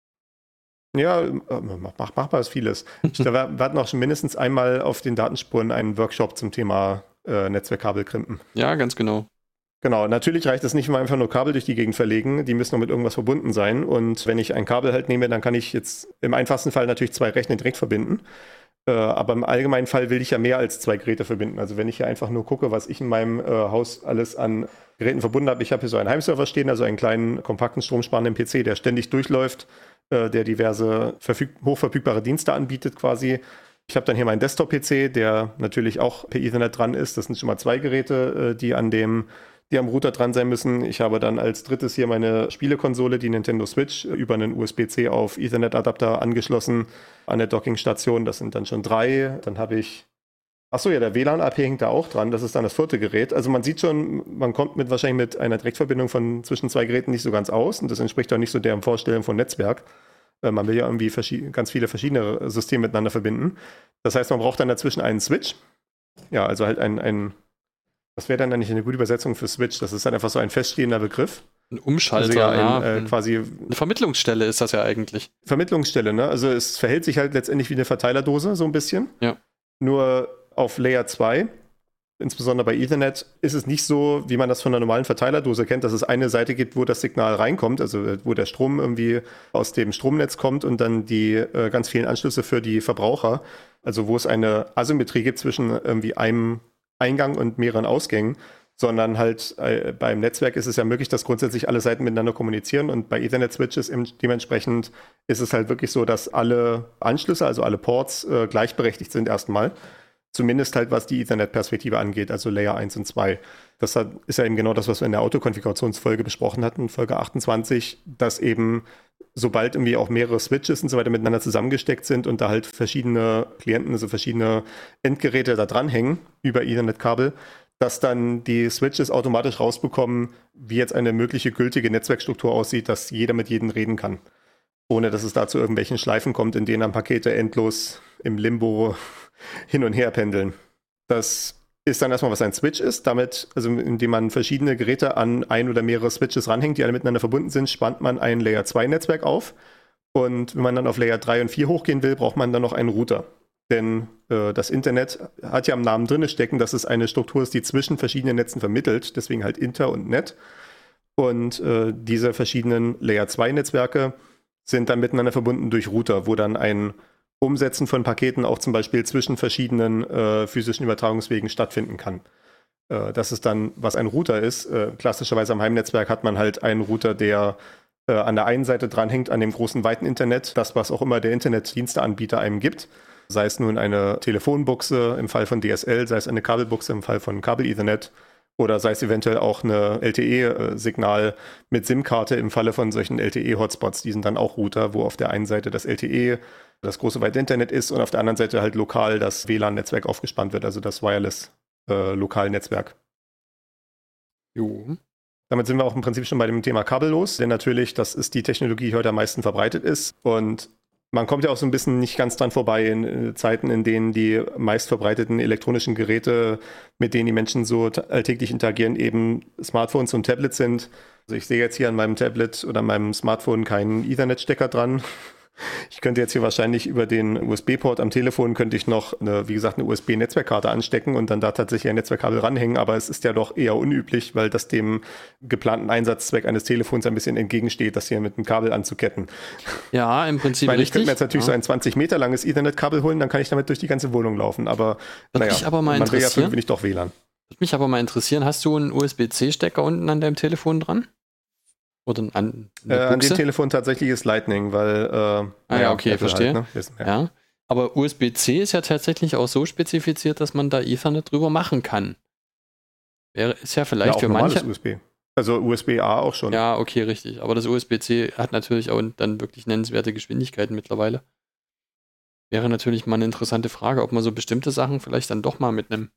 Ja, machbar ist vieles. Wir hatten auch schon mindestens einmal auf den Datenspuren einen Workshop zum Thema Netzwerkkabelkrimpen. Ja, ganz genau. Genau, natürlich reicht es nicht, mal einfach nur Kabel durch die Gegend verlegen. Die müssen noch mit irgendwas verbunden sein. Und wenn ich ein Kabel halt nehme, dann kann ich jetzt im einfachsten Fall natürlich 2 Rechner direkt verbinden. Aber im allgemeinen Fall will ich ja mehr als 2 Geräte verbinden. Also wenn ich hier einfach nur gucke, was ich in meinem Haus alles an Geräten verbunden habe. Ich habe hier so einen Heimserver stehen, also einen kleinen, kompakten, stromsparenden PC, der ständig durchläuft, der diverse hochverfügbare Dienste anbietet quasi. Ich habe dann hier meinen Desktop-PC, der natürlich auch per Ethernet dran ist. Das sind schon mal 2 Geräte, die am Router dran sein müssen. Ich habe dann als drittes hier meine Spielekonsole, die Nintendo Switch, über einen USB-C auf Ethernet-Adapter angeschlossen an der Dockingstation. Das sind dann schon 3. Dann habe ich, achso, ja, der WLAN-AP hängt da auch dran. Das ist dann das 4. Gerät. Also man sieht schon, man kommt wahrscheinlich mit einer Direktverbindung von zwischen 2 Geräten nicht so ganz aus. Und das entspricht auch nicht so deren Vorstellung von Netzwerk. Man will ja irgendwie ganz viele verschiedene Systeme miteinander verbinden. Das heißt, man braucht dann dazwischen einen Switch. Ja, also halt was wäre dann eigentlich eine gute Übersetzung für Switch? Das ist dann einfach so ein feststehender Begriff. Ein Umschalter, also quasi eine Vermittlungsstelle ist das ja eigentlich. Vermittlungsstelle, ne? Also es verhält sich halt letztendlich wie eine Verteilerdose, so ein bisschen. Ja. Nur auf Layer 2, insbesondere bei Ethernet, ist es nicht so, wie man das von einer normalen Verteilerdose kennt, dass es eine Seite gibt, wo das Signal reinkommt, also wo der Strom irgendwie aus dem Stromnetz kommt und dann die ganz vielen Anschlüsse für die Verbraucher, also wo es eine Asymmetrie gibt zwischen irgendwie einem Eingang und mehreren Ausgängen, sondern halt beim Netzwerk ist es ja möglich, dass grundsätzlich alle Seiten miteinander kommunizieren und bei Ethernet-Switches dementsprechend ist es halt wirklich so, dass alle Anschlüsse, also alle Ports gleichberechtigt sind erstmal. Zumindest halt, was die Ethernet-Perspektive angeht, also Layer 1 und 2. Das ist ja eben genau das, was wir in der Autokonfigurationsfolge besprochen hatten, Folge 28, dass eben sobald irgendwie auch mehrere Switches und so weiter miteinander zusammengesteckt sind und da halt verschiedene Klienten, also verschiedene Endgeräte da dranhängen über Ethernet-Kabel, dass dann die Switches automatisch rausbekommen, wie jetzt eine mögliche gültige Netzwerkstruktur aussieht, dass jeder mit jedem reden kann. Ohne dass es da zu irgendwelchen Schleifen kommt, in denen dann Pakete endlos im Limbo hin und her pendeln. Das ist dann erstmal, was ein Switch ist. Damit, also indem man verschiedene Geräte an ein oder mehrere Switches ranhängt, die alle miteinander verbunden sind, spannt man ein Layer 2 Netzwerk auf. Und wenn man dann auf Layer 3 und 4 hochgehen will, braucht man dann noch einen Router. Denn das Internet hat ja am Namen drin stecken, dass es eine Struktur ist, die zwischen verschiedenen Netzen vermittelt. Deswegen halt Inter und Net. Und diese verschiedenen Layer 2 Netzwerke sind dann miteinander verbunden durch Router, wo dann ein Umsetzen von Paketen auch zum Beispiel zwischen verschiedenen physischen Übertragungswegen stattfinden kann. Das ist dann, was ein Router ist. Klassischerweise am Heimnetzwerk hat man halt einen Router, der an der einen Seite dranhängt an dem großen, weiten Internet, das, was auch immer der Internetdiensteanbieter einem gibt. Sei es nun eine Telefonbuchse im Fall von DSL, sei es eine Kabelbuchse im Fall von Kabel-Ethernet oder sei es eventuell auch eine LTE-Signal mit SIM-Karte im Falle von solchen LTE-Hotspots. Die sind dann auch Router, wo auf der einen Seite das LTE, das große weite Internet ist und auf der anderen Seite halt lokal das WLAN-Netzwerk aufgespannt wird, also das Wireless-Lokalnetzwerk. Jo. Damit sind wir auch im Prinzip schon bei dem Thema kabellos, denn natürlich, das ist die Technologie, die heute am meisten verbreitet ist und man kommt ja auch so ein bisschen nicht ganz dran vorbei in Zeiten, in denen die meist verbreiteten elektronischen Geräte, mit denen die Menschen so alltäglich interagieren, eben Smartphones und Tablets sind. Also ich sehe jetzt hier an meinem Tablet oder meinem Smartphone keinen Ethernet-Stecker dran. Ich könnte jetzt hier wahrscheinlich über den USB-Port am Telefon könnte ich noch eine USB-Netzwerkkarte anstecken und dann da tatsächlich ein Netzwerkkabel ranhängen, aber es ist ja doch eher unüblich, weil das dem geplanten Einsatzzweck eines Telefons ein bisschen entgegensteht, das hier mit einem Kabel anzuketten. Ja, im Prinzip richtig. Ich könnte mir jetzt natürlich so ein 20 Meter langes Ethernet-Kabel holen, dann kann ich damit durch die ganze Wohnung laufen, aber man will ja irgendwie nicht doch WLAN. Würde mich aber mal interessieren, hast du einen USB-C-Stecker unten an deinem Telefon dran? Oder an dem Telefon tatsächlich ist Lightning, weil okay, verstehe. Halt, ne? Ja. Aber USB-C ist ja tatsächlich auch so spezifiziert, dass man da Ethernet drüber machen kann. Ist ja vielleicht auch für manche. USB. Also USB-A auch schon. Ja, okay, richtig. Aber das USB-C hat natürlich auch dann wirklich nennenswerte Geschwindigkeiten mittlerweile. Wäre natürlich mal eine interessante Frage, ob man so bestimmte Sachen vielleicht dann doch mal mit einem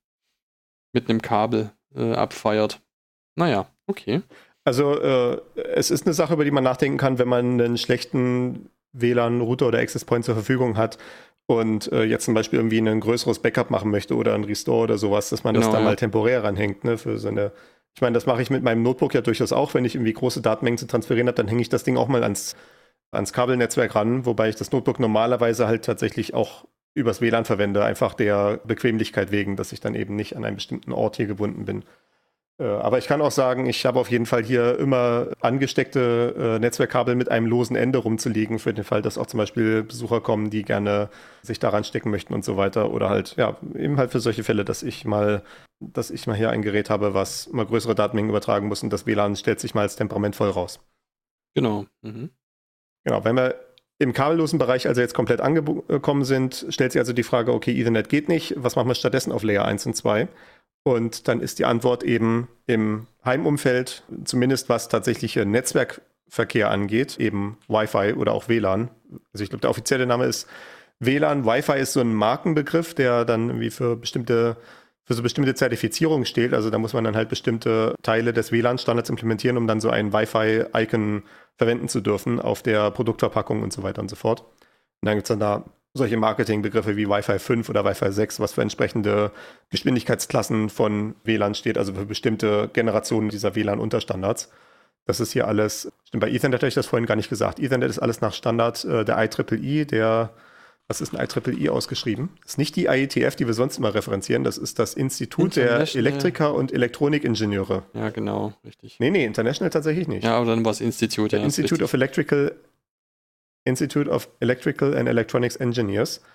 Kabel abfeiert. Naja, okay. Also es ist eine Sache, über die man nachdenken kann, wenn man einen schlechten WLAN-Router oder Access Point zur Verfügung hat und jetzt zum Beispiel irgendwie ein größeres Backup machen möchte oder ein Restore oder sowas, dass man das dann mal temporär ranhängt. Ne, für so eine. Ich meine, das mache ich mit meinem Notebook ja durchaus auch, wenn ich irgendwie große Datenmengen zu transferieren habe, dann hänge ich das Ding auch mal ans Kabelnetzwerk ran, wobei ich das Notebook normalerweise halt tatsächlich auch übers WLAN verwende, einfach der Bequemlichkeit wegen, dass ich dann eben nicht an einen bestimmten Ort hier gebunden bin. Aber ich kann auch sagen, ich habe auf jeden Fall hier immer angesteckte Netzwerkkabel mit einem losen Ende rumzuliegen, für den Fall, dass auch zum Beispiel Besucher kommen, die gerne sich daran stecken möchten und so weiter. Oder halt, ja, eben halt für solche Fälle, dass ich mal hier ein Gerät habe, was mal größere Datenmengen übertragen muss und das WLAN stellt sich mal als temperamentvoll raus. Genau. Mhm. Genau, wenn wir im kabellosen Bereich also jetzt komplett angekommen sind, stellt sich also die Frage, okay, Ethernet geht nicht, was machen wir stattdessen auf Layer 1 und 2? Und dann ist die Antwort eben im Heimumfeld, zumindest was tatsächliche Netzwerkverkehr angeht, eben Wi-Fi oder auch WLAN. Also ich glaube, der offizielle Name ist WLAN. Wi-Fi ist so ein Markenbegriff, der dann irgendwie für so bestimmte Zertifizierungen steht. Also da muss man dann halt bestimmte Teile des WLAN-Standards implementieren, um dann so ein Wi-Fi-Icon verwenden zu dürfen auf der Produktverpackung und so weiter und so fort. Und dann gibt es dann da solche Marketingbegriffe wie Wi-Fi 5 oder Wi-Fi 6, was für entsprechende Geschwindigkeitsklassen von WLAN steht, also für bestimmte Generationen dieser WLAN-Unterstandards. Das ist hier alles, stimmt, bei Ethernet hatte ich das vorhin gar nicht gesagt. Ethernet ist alles nach Standard der IEEE, was ist ein IEEE ausgeschrieben? Das ist nicht die IETF, die wir sonst immer referenzieren, das ist das Institut der Elektriker und Elektronikingenieure. Ja, genau, richtig. Nee, International tatsächlich nicht. Ja, aber dann war es Institut. Der Institute of Electrical and Electronics Engineers.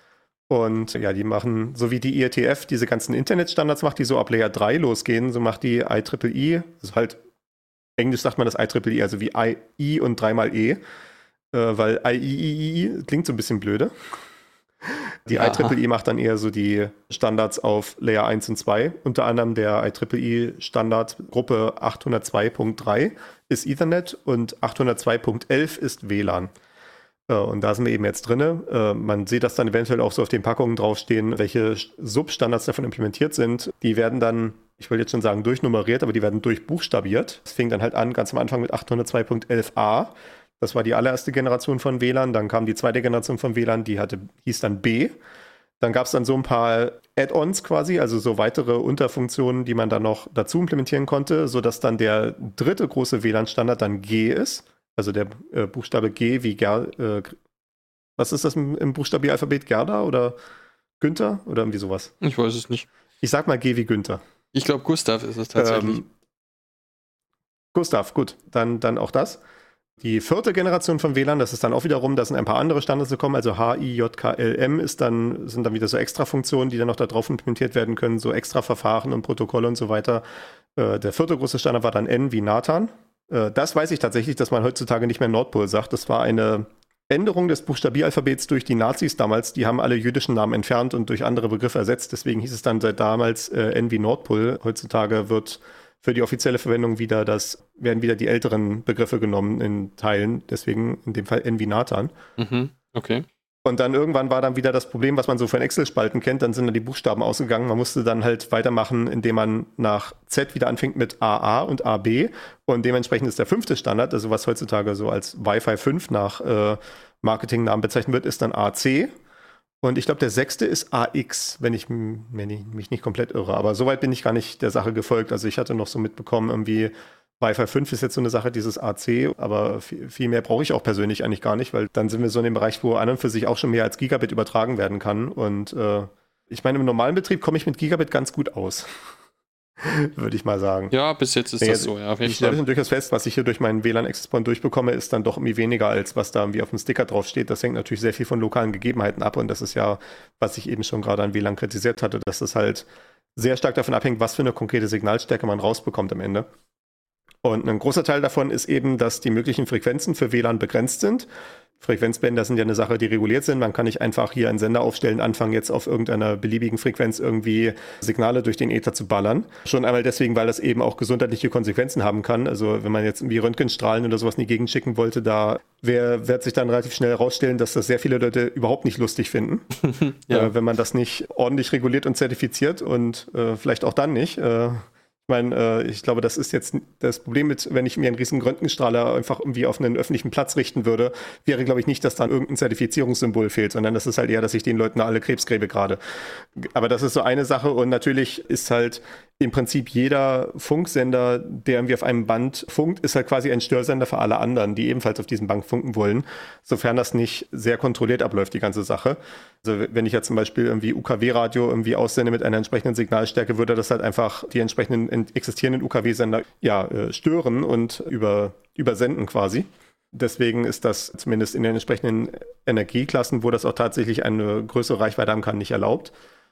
Und ja, die machen, so wie die IETF diese ganzen Internetstandards macht, die so ab Layer 3 losgehen, so macht die IEEE, also halt, Englisch sagt man das IEEE, also wie I und dreimal E, weil III klingt so ein bisschen blöde. Die IEEE macht dann eher so die Standards auf Layer 1 und 2. Unter anderem der IEEE-Standard Gruppe 802.3 ist Ethernet und 802.11 ist WLAN. Und da sind wir eben jetzt drin. Man sieht das dann eventuell auch so auf den Packungen draufstehen, welche Substandards davon implementiert sind. Die werden dann, ich will jetzt schon sagen durchnummeriert, aber die werden durchbuchstabiert. Das fing dann halt an, ganz am Anfang mit 802.11a. Das war die allererste Generation von WLAN. Dann kam die zweite Generation von WLAN, die hieß dann B. Dann gab es dann so ein paar Add-ons quasi, also so weitere Unterfunktionen, die man dann noch dazu implementieren konnte, sodass dann der dritte große WLAN-Standard dann G ist. Also der Buchstabe G wie was ist das im Buchstabieralphabet? Gerda oder Günther oder irgendwie sowas? Ich weiß es nicht. Ich sag mal G wie Günther. Ich glaube, Gustav ist es tatsächlich. Gustav, gut. Dann auch das. Die vierte Generation von WLAN, das ist dann auch wiederum, da sind ein paar andere Standards gekommen, also HIJKLM sind dann wieder so extra Funktionen, die dann noch da drauf implementiert werden können, so extra Verfahren und Protokolle und so weiter. Der vierte große Standard war dann N wie Nathan. Das weiß ich tatsächlich, dass man heutzutage nicht mehr Nordpol sagt. Das war eine Änderung des Buchstabieralphabets durch die Nazis damals. Die haben alle jüdischen Namen entfernt und durch andere Begriffe ersetzt. Deswegen hieß es dann seit damals N wie Nordpol. Heutzutage wird für die offizielle Verwendung werden wieder die älteren Begriffe genommen in Teilen. Deswegen in dem Fall N wie Nathan. Mhm, okay. Und dann irgendwann war dann wieder das Problem, was man so von Excel-Spalten kennt, dann sind dann die Buchstaben ausgegangen. Man musste dann halt weitermachen, indem man nach Z wieder anfängt mit AA und AB. Und dementsprechend ist der fünfte Standard, also was heutzutage so als Wi-Fi 5 nach Marketingnamen bezeichnet wird, ist dann AC. Und ich glaube, der sechste ist AX, wenn ich mich nicht komplett irre. Aber soweit bin ich gar nicht der Sache gefolgt. Also ich hatte noch so mitbekommen, irgendwie Wi-Fi 5 ist jetzt so eine Sache, dieses AC, aber viel mehr brauche ich auch persönlich eigentlich gar nicht, weil dann sind wir so in dem Bereich, wo an und für sich auch schon mehr als Gigabit übertragen werden kann. Und ich meine, im normalen Betrieb komme ich mit Gigabit ganz gut aus. Würde ich mal sagen. Ja, bis jetzt ist das so, ja. Ich stelle schon durchaus fest, was ich hier durch meinen WLAN-Access-Point durchbekomme, ist dann doch irgendwie weniger, als was da irgendwie auf dem Sticker draufsteht. Das hängt natürlich sehr viel von lokalen Gegebenheiten ab und das ist ja, was ich eben schon gerade an WLAN kritisiert hatte, dass es halt sehr stark davon abhängt, was für eine konkrete Signalstärke man rausbekommt am Ende. Und ein großer Teil davon ist eben, dass die möglichen Frequenzen für WLAN begrenzt sind. Frequenzbänder sind ja eine Sache, die reguliert sind. Man kann nicht einfach hier einen Sender aufstellen, anfangen jetzt auf irgendeiner beliebigen Frequenz irgendwie Signale durch den Äther zu ballern. Schon einmal deswegen, weil das eben auch gesundheitliche Konsequenzen haben kann. Also wenn man jetzt irgendwie Röntgenstrahlen oder sowas in die Gegend schicken wollte, wird sich dann relativ schnell herausstellen, dass das sehr viele Leute überhaupt nicht lustig finden. Ja. Wenn man das nicht ordentlich reguliert und zertifiziert und vielleicht auch dann nicht. Ich meine, ich glaube, das ist jetzt das Problem mit, wenn ich mir einen riesigen Röntgenstrahler einfach irgendwie auf einen öffentlichen Platz richten würde, wäre, glaube ich, nicht, dass dann irgendein Zertifizierungssymbol fehlt, sondern das ist halt eher, dass ich den Leuten alle Krebs gräbe gerade. Aber das ist so eine Sache und natürlich ist halt im Prinzip jeder Funksender, der irgendwie auf einem Band funkt, ist halt quasi ein Störsender für alle anderen, die ebenfalls auf diesem Band funken wollen, sofern das nicht sehr kontrolliert abläuft, die ganze Sache. Also wenn ich ja zum Beispiel irgendwie UKW-Radio irgendwie aussende mit einer entsprechenden Signalstärke, würde das halt einfach die entsprechenden existierenden UKW-Sender stören und übersenden quasi. Deswegen ist das zumindest in den entsprechenden Energieklassen, wo das auch tatsächlich eine größere Reichweite haben kann, nicht erlaubt.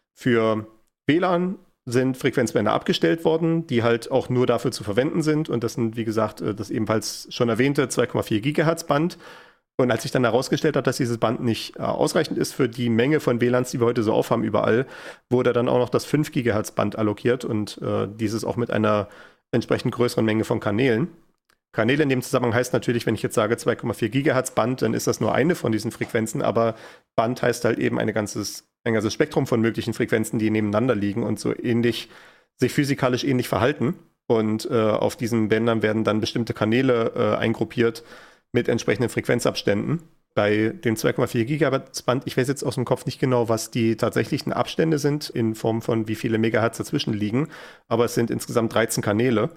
Für WLAN sind Frequenzbänder abgestellt worden, die halt auch nur dafür zu verwenden sind. Und das sind, wie gesagt, das ebenfalls schon erwähnte 2,4 Gigahertz Band. Und als sich dann herausgestellt hat, dass dieses Band nicht ausreichend ist für die Menge von WLANs, die wir heute so aufhaben überall, wurde dann auch noch das 5 Gigahertz Band allokiert und dieses auch mit einer entsprechend größeren Menge von Kanälen. Kanäle in dem Zusammenhang heißt natürlich, wenn ich jetzt sage 2,4 Gigahertz Band, dann ist das nur eine von diesen Frequenzen, aber Band heißt halt eben ein ganzes Spektrum von möglichen Frequenzen, die nebeneinander liegen und so ähnlich, sich physikalisch ähnlich verhalten. Und auf diesen Bändern werden dann bestimmte Kanäle eingruppiert mit entsprechenden Frequenzabständen. Bei dem 2,4 Gigahertz Band, ich weiß jetzt aus dem Kopf nicht genau, was die tatsächlichen Abstände sind, in Form von wie viele Megahertz dazwischen liegen, aber es sind insgesamt 13 Kanäle.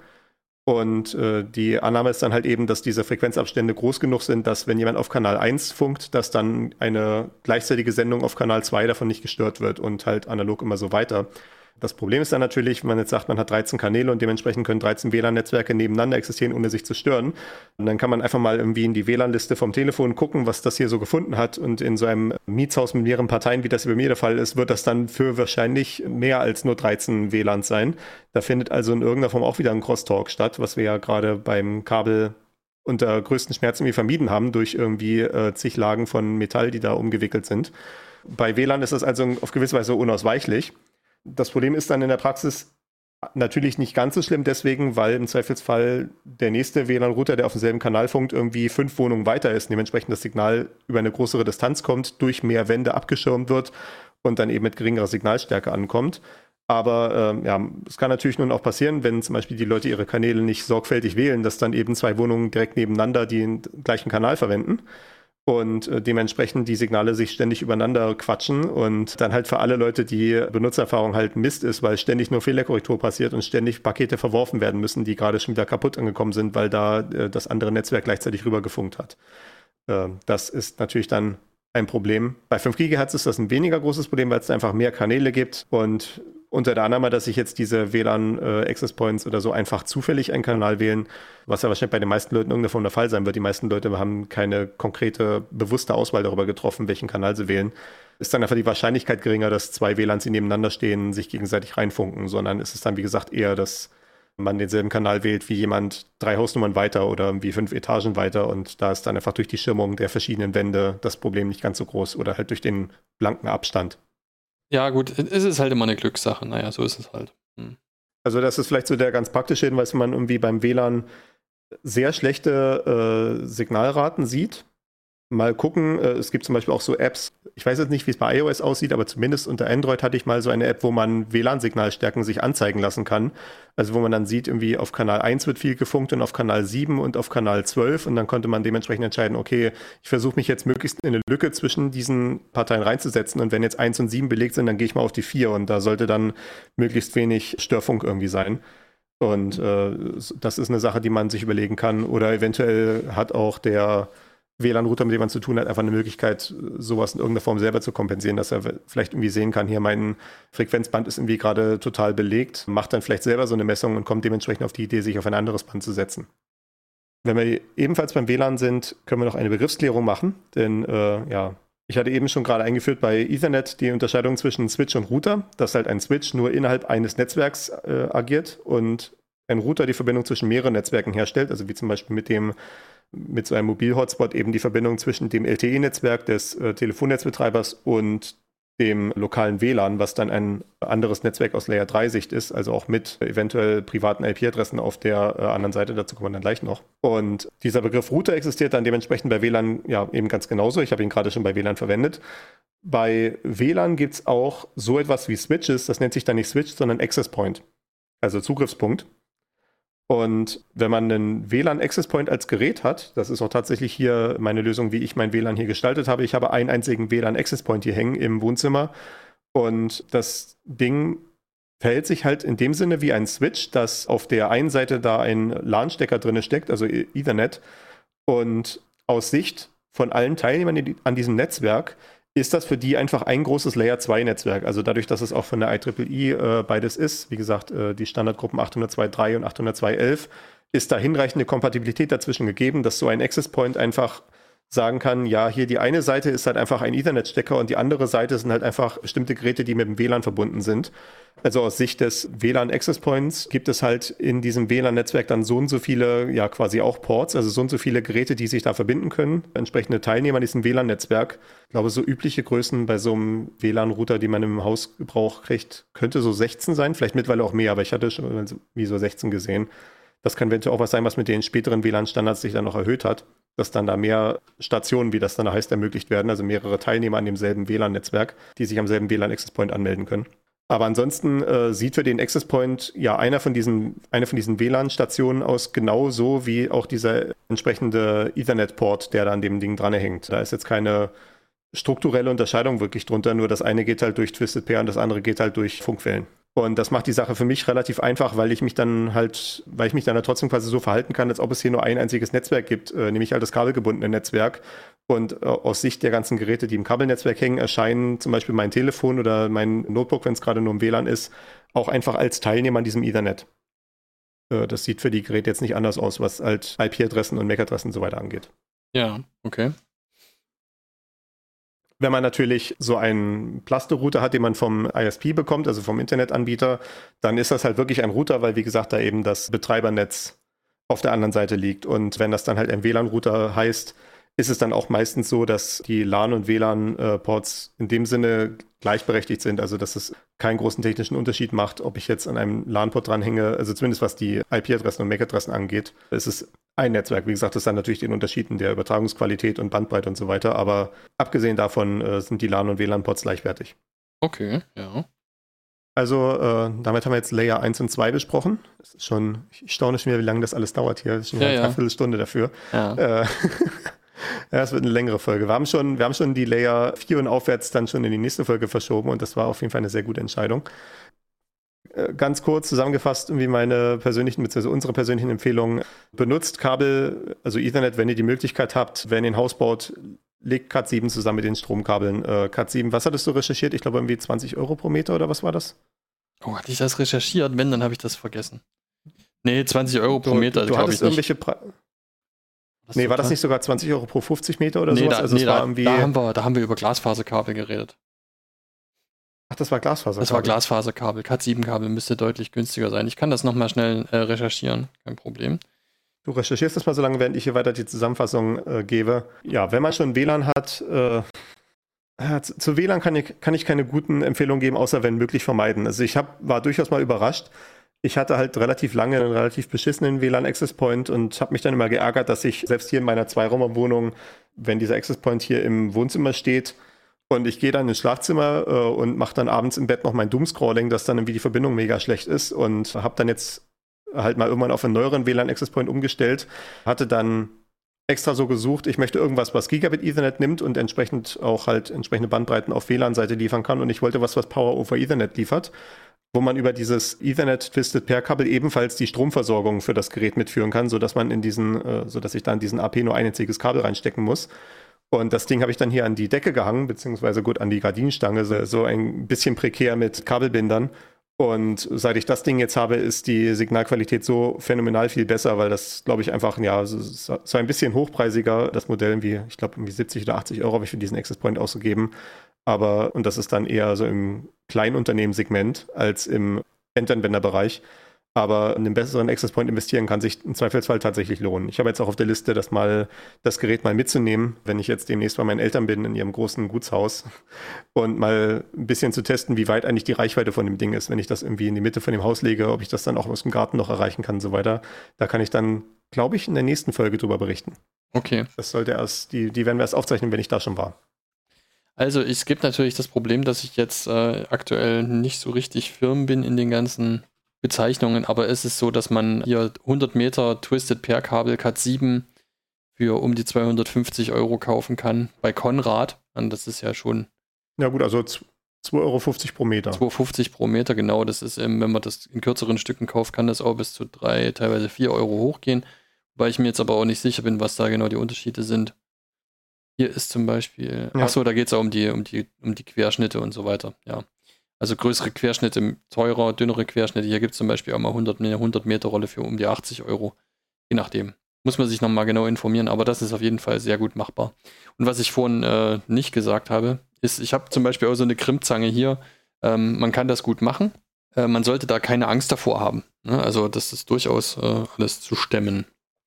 Und die Annahme ist dann halt eben, dass diese Frequenzabstände groß genug sind, dass wenn jemand auf Kanal 1 funkt, dass dann eine gleichzeitige Sendung auf Kanal 2 davon nicht gestört wird und halt analog immer so weiter. Das Problem ist dann natürlich, wenn man jetzt sagt, man hat 13 Kanäle und dementsprechend können 13 WLAN-Netzwerke nebeneinander existieren, ohne sich zu stören. Und dann kann man einfach mal irgendwie in die WLAN-Liste vom Telefon gucken, was das hier so gefunden hat. Und in so einem Mietshaus mit mehreren Parteien, wie das bei mir der Fall ist, wird das dann für wahrscheinlich mehr als nur 13 WLANs sein. Da findet also in irgendeiner Form auch wieder ein Crosstalk statt, was wir ja gerade beim Kabel unter größten Schmerzen irgendwie vermieden haben, durch irgendwie zig Lagen von Metall, die da umgewickelt sind. Bei WLAN ist das also auf gewisse Weise unausweichlich. Das Problem ist dann in der Praxis natürlich nicht ganz so schlimm, deswegen, weil im Zweifelsfall der nächste WLAN-Router, der auf demselben Kanal funkt, irgendwie 5 Wohnungen weiter ist, dementsprechend das Signal über eine größere Distanz kommt, durch mehr Wände abgeschirmt wird und dann eben mit geringerer Signalstärke ankommt. Aber es kann natürlich nun auch passieren, wenn zum Beispiel die Leute ihre Kanäle nicht sorgfältig wählen, dass dann eben 2 Wohnungen direkt nebeneinander den gleichen Kanal verwenden. Und dementsprechend die Signale sich ständig übereinander quatschen und dann halt für alle Leute die Benutzererfahrung halt Mist ist, weil ständig nur Fehlerkorrektur passiert und ständig Pakete verworfen werden müssen, die gerade schon wieder kaputt angekommen sind, weil da das andere Netzwerk gleichzeitig rübergefunkt hat. Das ist natürlich dann ein Problem. Bei 5 GHz ist das ein weniger großes Problem, weil es einfach mehr Kanäle gibt und unter der Annahme, dass sich jetzt diese WLAN-Access Points oder so einfach zufällig einen Kanal wählen, was ja wahrscheinlich bei den meisten Leuten irgendeiner Form der Fall sein wird. Die meisten Leute haben keine konkrete, bewusste Auswahl darüber getroffen, welchen Kanal sie wählen. Ist dann einfach die Wahrscheinlichkeit geringer, dass 2 WLANs, die nebeneinander stehen, sich gegenseitig reinfunken, sondern ist es dann, wie gesagt, eher, dass man denselben Kanal wählt wie jemand 3 Hausnummern weiter oder wie 5 Etagen weiter und da ist dann einfach durch die Schirmung der verschiedenen Wände das Problem nicht ganz so groß oder halt durch den blanken Abstand. Ja, gut, es ist halt immer eine Glückssache. Naja, so ist es halt. Also das ist vielleicht so der ganz praktische Hinweis, wenn man irgendwie beim WLAN sehr schlechte Signalraten sieht. Mal gucken, es gibt zum Beispiel auch so Apps, ich weiß jetzt nicht, wie es bei iOS aussieht, aber zumindest unter Android hatte ich mal so eine App, wo man WLAN-Signalstärken sich anzeigen lassen kann. Also wo man dann sieht, irgendwie auf Kanal 1 wird viel gefunkt und auf Kanal 7 und auf Kanal 12 und dann konnte man dementsprechend entscheiden, okay, ich versuche mich jetzt möglichst in eine Lücke zwischen diesen Parteien reinzusetzen und wenn jetzt 1 und 7 belegt sind, dann gehe ich mal auf die 4 und da sollte dann möglichst wenig Störfunk irgendwie sein. Und das ist eine Sache, die man sich überlegen kann oder eventuell hat auch der WLAN-Router, mit dem man zu tun hat, einfach eine Möglichkeit, sowas in irgendeiner Form selber zu kompensieren, dass er vielleicht irgendwie sehen kann, hier mein Frequenzband ist irgendwie gerade total belegt, macht dann vielleicht selber so eine Messung und kommt dementsprechend auf die Idee, sich auf ein anderes Band zu setzen. Wenn wir ebenfalls beim WLAN sind, können wir noch eine Begriffsklärung machen, denn ich hatte eben schon gerade eingeführt bei Ethernet die Unterscheidung zwischen Switch und Router, dass halt ein Switch nur innerhalb eines Netzwerks agiert und ein Router die Verbindung zwischen mehreren Netzwerken herstellt, also wie zum Beispiel mit so einem Mobil-Hotspot eben die Verbindung zwischen dem LTE-Netzwerk des Telefonnetzbetreibers und dem lokalen WLAN, was dann ein anderes Netzwerk aus Layer-3-Sicht ist, also auch mit eventuell privaten IP-Adressen auf der anderen Seite, dazu kommen wir dann gleich noch. Und dieser Begriff Router existiert dann dementsprechend bei WLAN ja eben ganz genauso. Ich habe ihn gerade schon bei WLAN verwendet. Bei WLAN gibt es auch so etwas wie Switches, das nennt sich dann nicht Switch, sondern Access Point, also Zugriffspunkt. Und wenn man einen WLAN-Access Point als Gerät hat, das ist auch tatsächlich hier meine Lösung, wie ich mein WLAN hier gestaltet habe. Ich habe einen einzigen WLAN-Access Point hier hängen im Wohnzimmer und das Ding verhält sich halt in dem Sinne wie ein Switch, dass auf der einen Seite da ein LAN-Stecker drin steckt, also Ethernet, und aus Sicht von allen Teilnehmern an diesem Netzwerk ist das für die einfach ein großes Layer-2-Netzwerk. Also dadurch, dass es auch von der IEEE beides ist, wie gesagt, die Standardgruppen 802.3 und 802.11, ist da hinreichende Kompatibilität dazwischen gegeben, dass so ein Access Point einfach sagen kann, ja, hier die eine Seite ist halt einfach ein Ethernet-Stecker und die andere Seite sind halt einfach bestimmte Geräte, die mit dem WLAN verbunden sind. Also aus Sicht des WLAN-Access Points gibt es halt in diesem WLAN-Netzwerk dann so und so viele, ja quasi auch Ports, also so und so viele Geräte, die sich da verbinden können. Entsprechende Teilnehmer an diesem WLAN-Netzwerk. Ich glaube, so übliche Größen bei so einem WLAN-Router, die man im Hausgebrauch kriegt, könnte so 16 sein, vielleicht mittlerweile auch mehr, aber ich hatte schon wie so 16 gesehen. Das kann eventuell auch was sein, was mit den späteren WLAN-Standards sich dann noch erhöht hat, dass dann da mehr Stationen, wie das dann heißt, ermöglicht werden, also mehrere Teilnehmer an demselben WLAN-Netzwerk, die sich am selben WLAN-Access Point anmelden können. Aber ansonsten sieht für den Access Point ja eine von diesen WLAN-Stationen aus genau so wie auch dieser entsprechende Ethernet-Port, der da an dem Ding dran hängt. Da ist jetzt keine strukturelle Unterscheidung wirklich drunter, nur das eine geht halt durch Twisted Pair und das andere geht halt durch Funkwellen. Und das macht die Sache für mich relativ einfach, weil ich mich dann halt trotzdem quasi so verhalten kann, als ob es hier nur ein einziges Netzwerk gibt, nämlich halt das kabelgebundene Netzwerk. Und aus Sicht der ganzen Geräte, die im Kabelnetzwerk hängen, erscheinen zum Beispiel mein Telefon oder mein Notebook, wenn es gerade nur im WLAN ist, auch einfach als Teilnehmer an diesem Ethernet. Das sieht für die Geräte jetzt nicht anders aus, was halt IP-Adressen und MAC-Adressen und so weiter angeht. Ja, okay. Wenn man natürlich so einen Plasto-Router hat, den man vom ISP bekommt, also vom Internetanbieter, dann ist das halt wirklich ein Router, weil wie gesagt, da eben das Betreibernetz auf der anderen Seite liegt. Und wenn das dann halt ein WLAN-Router heißt, ist es dann auch meistens so, dass die LAN- und WLAN-Ports in dem Sinne gleichberechtigt sind, also dass es keinen großen technischen Unterschied macht, ob ich jetzt an einem LAN-Port dranhänge, also zumindest was die IP-Adressen und MAC-Adressen angeht. Es ist ein Netzwerk, wie gesagt, das ist dann natürlich den Unterschieden der Übertragungsqualität und Bandbreite und so weiter, aber abgesehen davon sind die LAN- und WLAN-Ports gleichwertig. Okay, ja. Also damit haben wir jetzt Layer 1 und 2 besprochen. Das ist schon, ich staune schon wieder, wie lange das alles dauert hier. Das ist schon eine Dreiviertelstunde dafür. Ja. Ja, es wird eine längere Folge. Wir haben schon die Layer 4 und aufwärts dann schon in die nächste Folge verschoben und das war auf jeden Fall eine sehr gute Entscheidung. Ganz kurz zusammengefasst, irgendwie meine persönlichen, beziehungsweise unsere persönlichen Empfehlungen. Benutzt Kabel, also Ethernet, wenn ihr die Möglichkeit habt, wenn ihr ein Haus baut, legt Cat 7 zusammen mit den Stromkabeln. Cat 7, was hattest du recherchiert? Ich glaube irgendwie 20 Euro pro Meter oder was war das? Oh, hatte ich das recherchiert? Wenn, dann habe ich das vergessen. Nee, 20 Euro pro Meter, du hattest irgendwelche war das nicht sogar 20 Euro pro 50 Meter oder sowas? Also da haben wir über Glasfaserkabel geredet. Ach, das war Glasfaserkabel? Das war Glasfaserkabel. Cat 7-Kabel müsste deutlich günstiger sein. Ich kann das nochmal schnell recherchieren, kein Problem. Du recherchierst das mal so lange, während ich hier weiter die Zusammenfassung gebe. Ja, wenn man schon WLAN hat, zu WLAN kann ich keine guten Empfehlungen geben, außer wenn möglich vermeiden. Also war durchaus mal überrascht. Ich hatte halt relativ lange einen relativ beschissenen WLAN-Access Point und habe mich dann immer geärgert, dass ich selbst hier in meiner Zweiraumwohnung, wenn dieser Access Point hier im Wohnzimmer steht und ich gehe dann ins Schlafzimmer und mache dann abends im Bett noch mein Doomscrolling, dass dann irgendwie die Verbindung mega schlecht ist und habe dann jetzt halt mal irgendwann auf einen neueren WLAN-Access Point umgestellt, hatte dann extra so gesucht, ich möchte irgendwas, was Gigabit Ethernet nimmt und entsprechend auch halt entsprechende Bandbreiten auf WLAN-Seite liefern kann und ich wollte was Power over Ethernet liefert, wo man über dieses Ethernet Twisted Pair Kabel ebenfalls die Stromversorgung für das Gerät mitführen kann, sodass man sodass ich da in diesen AP nur ein einziges Kabel reinstecken muss. Und das Ding habe ich dann hier an die Decke gehangen, beziehungsweise gut an die Gardinenstange, so ein bisschen prekär mit Kabelbindern. Und seit ich das Ding jetzt habe, ist die Signalqualität so phänomenal viel besser, weil das, glaube ich, einfach, so ein bisschen hochpreisiger, das Modell, ich glaube, irgendwie 70 oder 80 Euro habe ich für diesen Access Point ausgegeben. Und das ist dann eher so im Kleinunternehmenssegment als im Endanwenderbereich. Aber in einen besseren Access Point investieren kann sich im Zweifelsfall tatsächlich lohnen. Ich habe jetzt auch auf der Liste, das Gerät mal mitzunehmen, wenn ich jetzt demnächst bei meinen Eltern bin, in ihrem großen Gutshaus und mal ein bisschen zu testen, wie weit eigentlich die Reichweite von dem Ding ist. Wenn ich das irgendwie in die Mitte von dem Haus lege, ob ich das dann auch aus dem Garten noch erreichen kann und so weiter. Da kann ich dann, glaube ich, in der nächsten Folge drüber berichten. Okay. Das sollte die werden wir erst aufzeichnen, wenn ich da schon war. Also es gibt natürlich das Problem, dass ich jetzt aktuell nicht so richtig firm bin in den ganzen Bezeichnungen, aber es ist so, dass man hier 100 Meter Twisted Pair Kabel Cat 7 für um die 250 Euro kaufen kann bei Konrad. Und das ist ja schon... Ja gut, also 2,50 Euro pro Meter. 2,50 pro Meter, genau. Das ist, wenn man das in kürzeren Stücken kauft, kann das auch bis zu 3, teilweise 4 Euro hochgehen. Wobei ich mir jetzt aber auch nicht sicher bin, was da genau die Unterschiede sind. Hier ist zum Beispiel... Ja. Achso, da geht es auch um die Querschnitte und so weiter, ja. Also größere Querschnitte, teurer, dünnere Querschnitte. Hier gibt es zum Beispiel auch mal eine 100 Meter Rolle für um die 80 Euro. Je nachdem. Muss man sich nochmal genau informieren, aber das ist auf jeden Fall sehr gut machbar. Und was ich vorhin nicht gesagt habe, ist, ich habe zum Beispiel auch so eine Crimpzange hier. Man kann das gut machen. Man sollte da keine Angst davor haben. Ne? Also das ist durchaus alles zu stemmen.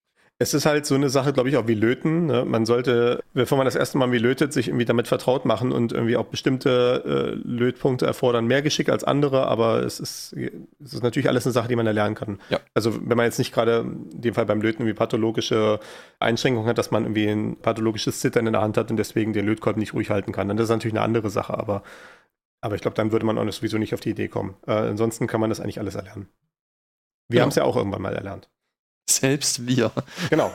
Es ist halt so eine Sache, glaube ich, auch wie Löten. Ne? Man sollte, bevor man das erste Mal wie lötet, sich irgendwie damit vertraut machen und irgendwie auch bestimmte Lötpunkte erfordern mehr Geschick als andere, aber es ist natürlich alles eine Sache, die man erlernen kann. Ja. Also wenn man jetzt nicht gerade in dem Fall beim Löten irgendwie pathologische Einschränkungen hat, dass man irgendwie ein pathologisches Zittern in der Hand hat und deswegen den Lötkolben nicht ruhig halten kann, dann ist das natürlich eine andere Sache, aber ich glaube, dann würde man auch sowieso nicht auf die Idee kommen. Ansonsten kann man das eigentlich alles erlernen. Wir haben es ja auch irgendwann mal erlernt. Selbst wir. Genau.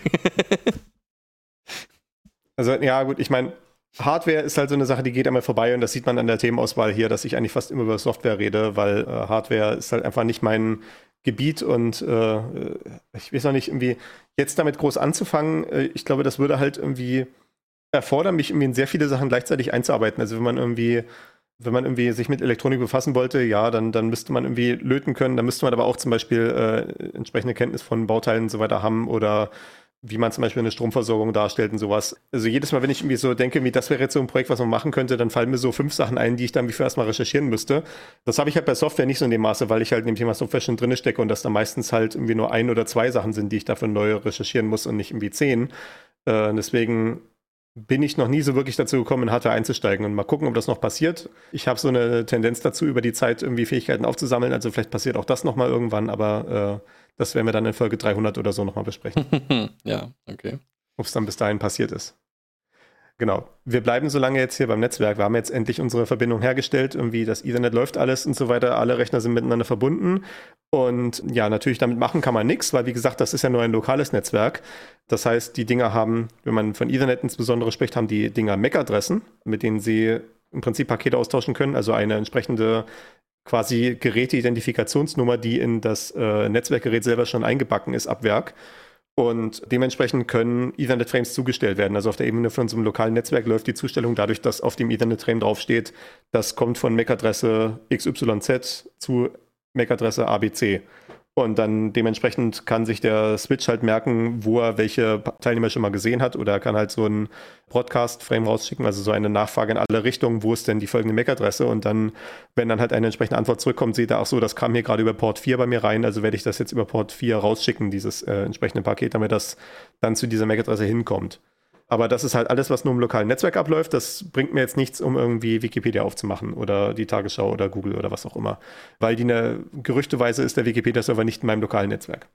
Also, ja, gut, ich meine, Hardware ist halt so eine Sache, die geht einmal vorbei und das sieht man an der Themenauswahl hier, dass ich eigentlich fast immer über Software rede, weil Hardware ist halt einfach nicht mein Gebiet und ich weiß noch nicht, irgendwie jetzt damit groß anzufangen, ich glaube, das würde halt irgendwie erfordern, mich irgendwie in sehr viele Sachen gleichzeitig einzuarbeiten. Also wenn man irgendwie sich mit Elektronik befassen wollte, ja, dann müsste man irgendwie löten können. Dann müsste man aber auch zum Beispiel entsprechende Kenntnis von Bauteilen und so weiter haben oder wie man zum Beispiel eine Stromversorgung darstellt und sowas. Also jedes Mal, wenn ich irgendwie so denke, wie das wäre jetzt so ein Projekt, was man machen könnte, dann fallen mir so 5 Sachen ein, die ich dann wie für erstmal recherchieren müsste. Das habe ich halt bei Software nicht so in dem Maße, weil ich halt in dem Thema Software schon drin stecke und dass da meistens halt irgendwie nur 1 oder 2 Sachen sind, die ich dafür neu recherchieren muss und nicht irgendwie 10. Deswegen bin ich noch nie so wirklich dazu gekommen, in Hardware einzusteigen und mal gucken, ob das noch passiert. Ich habe so eine Tendenz dazu, über die Zeit irgendwie Fähigkeiten aufzusammeln, also vielleicht passiert auch das nochmal irgendwann, aber das werden wir dann in Folge 300 oder so nochmal besprechen. Ja, okay. Ob es dann bis dahin passiert ist. Genau. Wir bleiben so lange jetzt hier beim Netzwerk. Wir haben jetzt endlich unsere Verbindung hergestellt. Irgendwie das Ethernet läuft alles und so weiter. Alle Rechner sind miteinander verbunden. Und ja, natürlich damit machen kann man nichts, weil wie gesagt, das ist ja nur ein lokales Netzwerk. Das heißt, die Dinger haben, wenn man von Ethernet insbesondere spricht, haben die Dinger MAC-Adressen, mit denen sie im Prinzip Pakete austauschen können. Also eine entsprechende quasi Geräteidentifikationsnummer, die in das Netzwerkgerät selber schon eingebacken ist ab Werk. Und dementsprechend können Ethernet-Frames zugestellt werden. Also auf der Ebene von so einem lokalen Netzwerk läuft die Zustellung dadurch, dass auf dem Ethernet-Frame draufsteht, das kommt von MAC-Adresse XYZ zu MAC-Adresse ABC. Und dann dementsprechend kann sich der Switch halt merken, wo er welche Teilnehmer schon mal gesehen hat, oder er kann halt so einen Broadcast-Frame rausschicken, also so eine Nachfrage in alle Richtungen, wo ist denn die folgende MAC-Adresse, und dann, wenn dann halt eine entsprechende Antwort zurückkommt, sieht er, ach so, das kam hier gerade über Port 4 bei mir rein, also werde ich das jetzt über Port 4 rausschicken, dieses entsprechende Paket, damit das dann zu dieser MAC-Adresse hinkommt. Aber das ist halt alles, was nur im lokalen Netzwerk abläuft. Das bringt mir jetzt nichts, um irgendwie Wikipedia aufzumachen oder die Tagesschau oder Google oder was auch immer. Weil gerüchteweise ist der Wikipedia-Server nicht in meinem lokalen Netzwerk.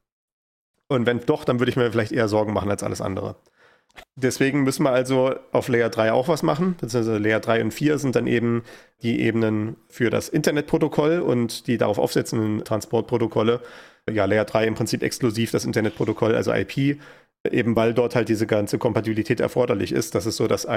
Und wenn doch, dann würde ich mir vielleicht eher Sorgen machen als alles andere. Deswegen müssen wir also auf Layer 3 auch was machen. Beziehungsweise Layer 3 und 4 sind dann eben die Ebenen für das Internetprotokoll und die darauf aufsetzenden Transportprotokolle. Ja, Layer 3 im Prinzip exklusiv das Internetprotokoll, also IP. Eben weil dort halt diese ganze Kompatibilität erforderlich ist. Das ist so der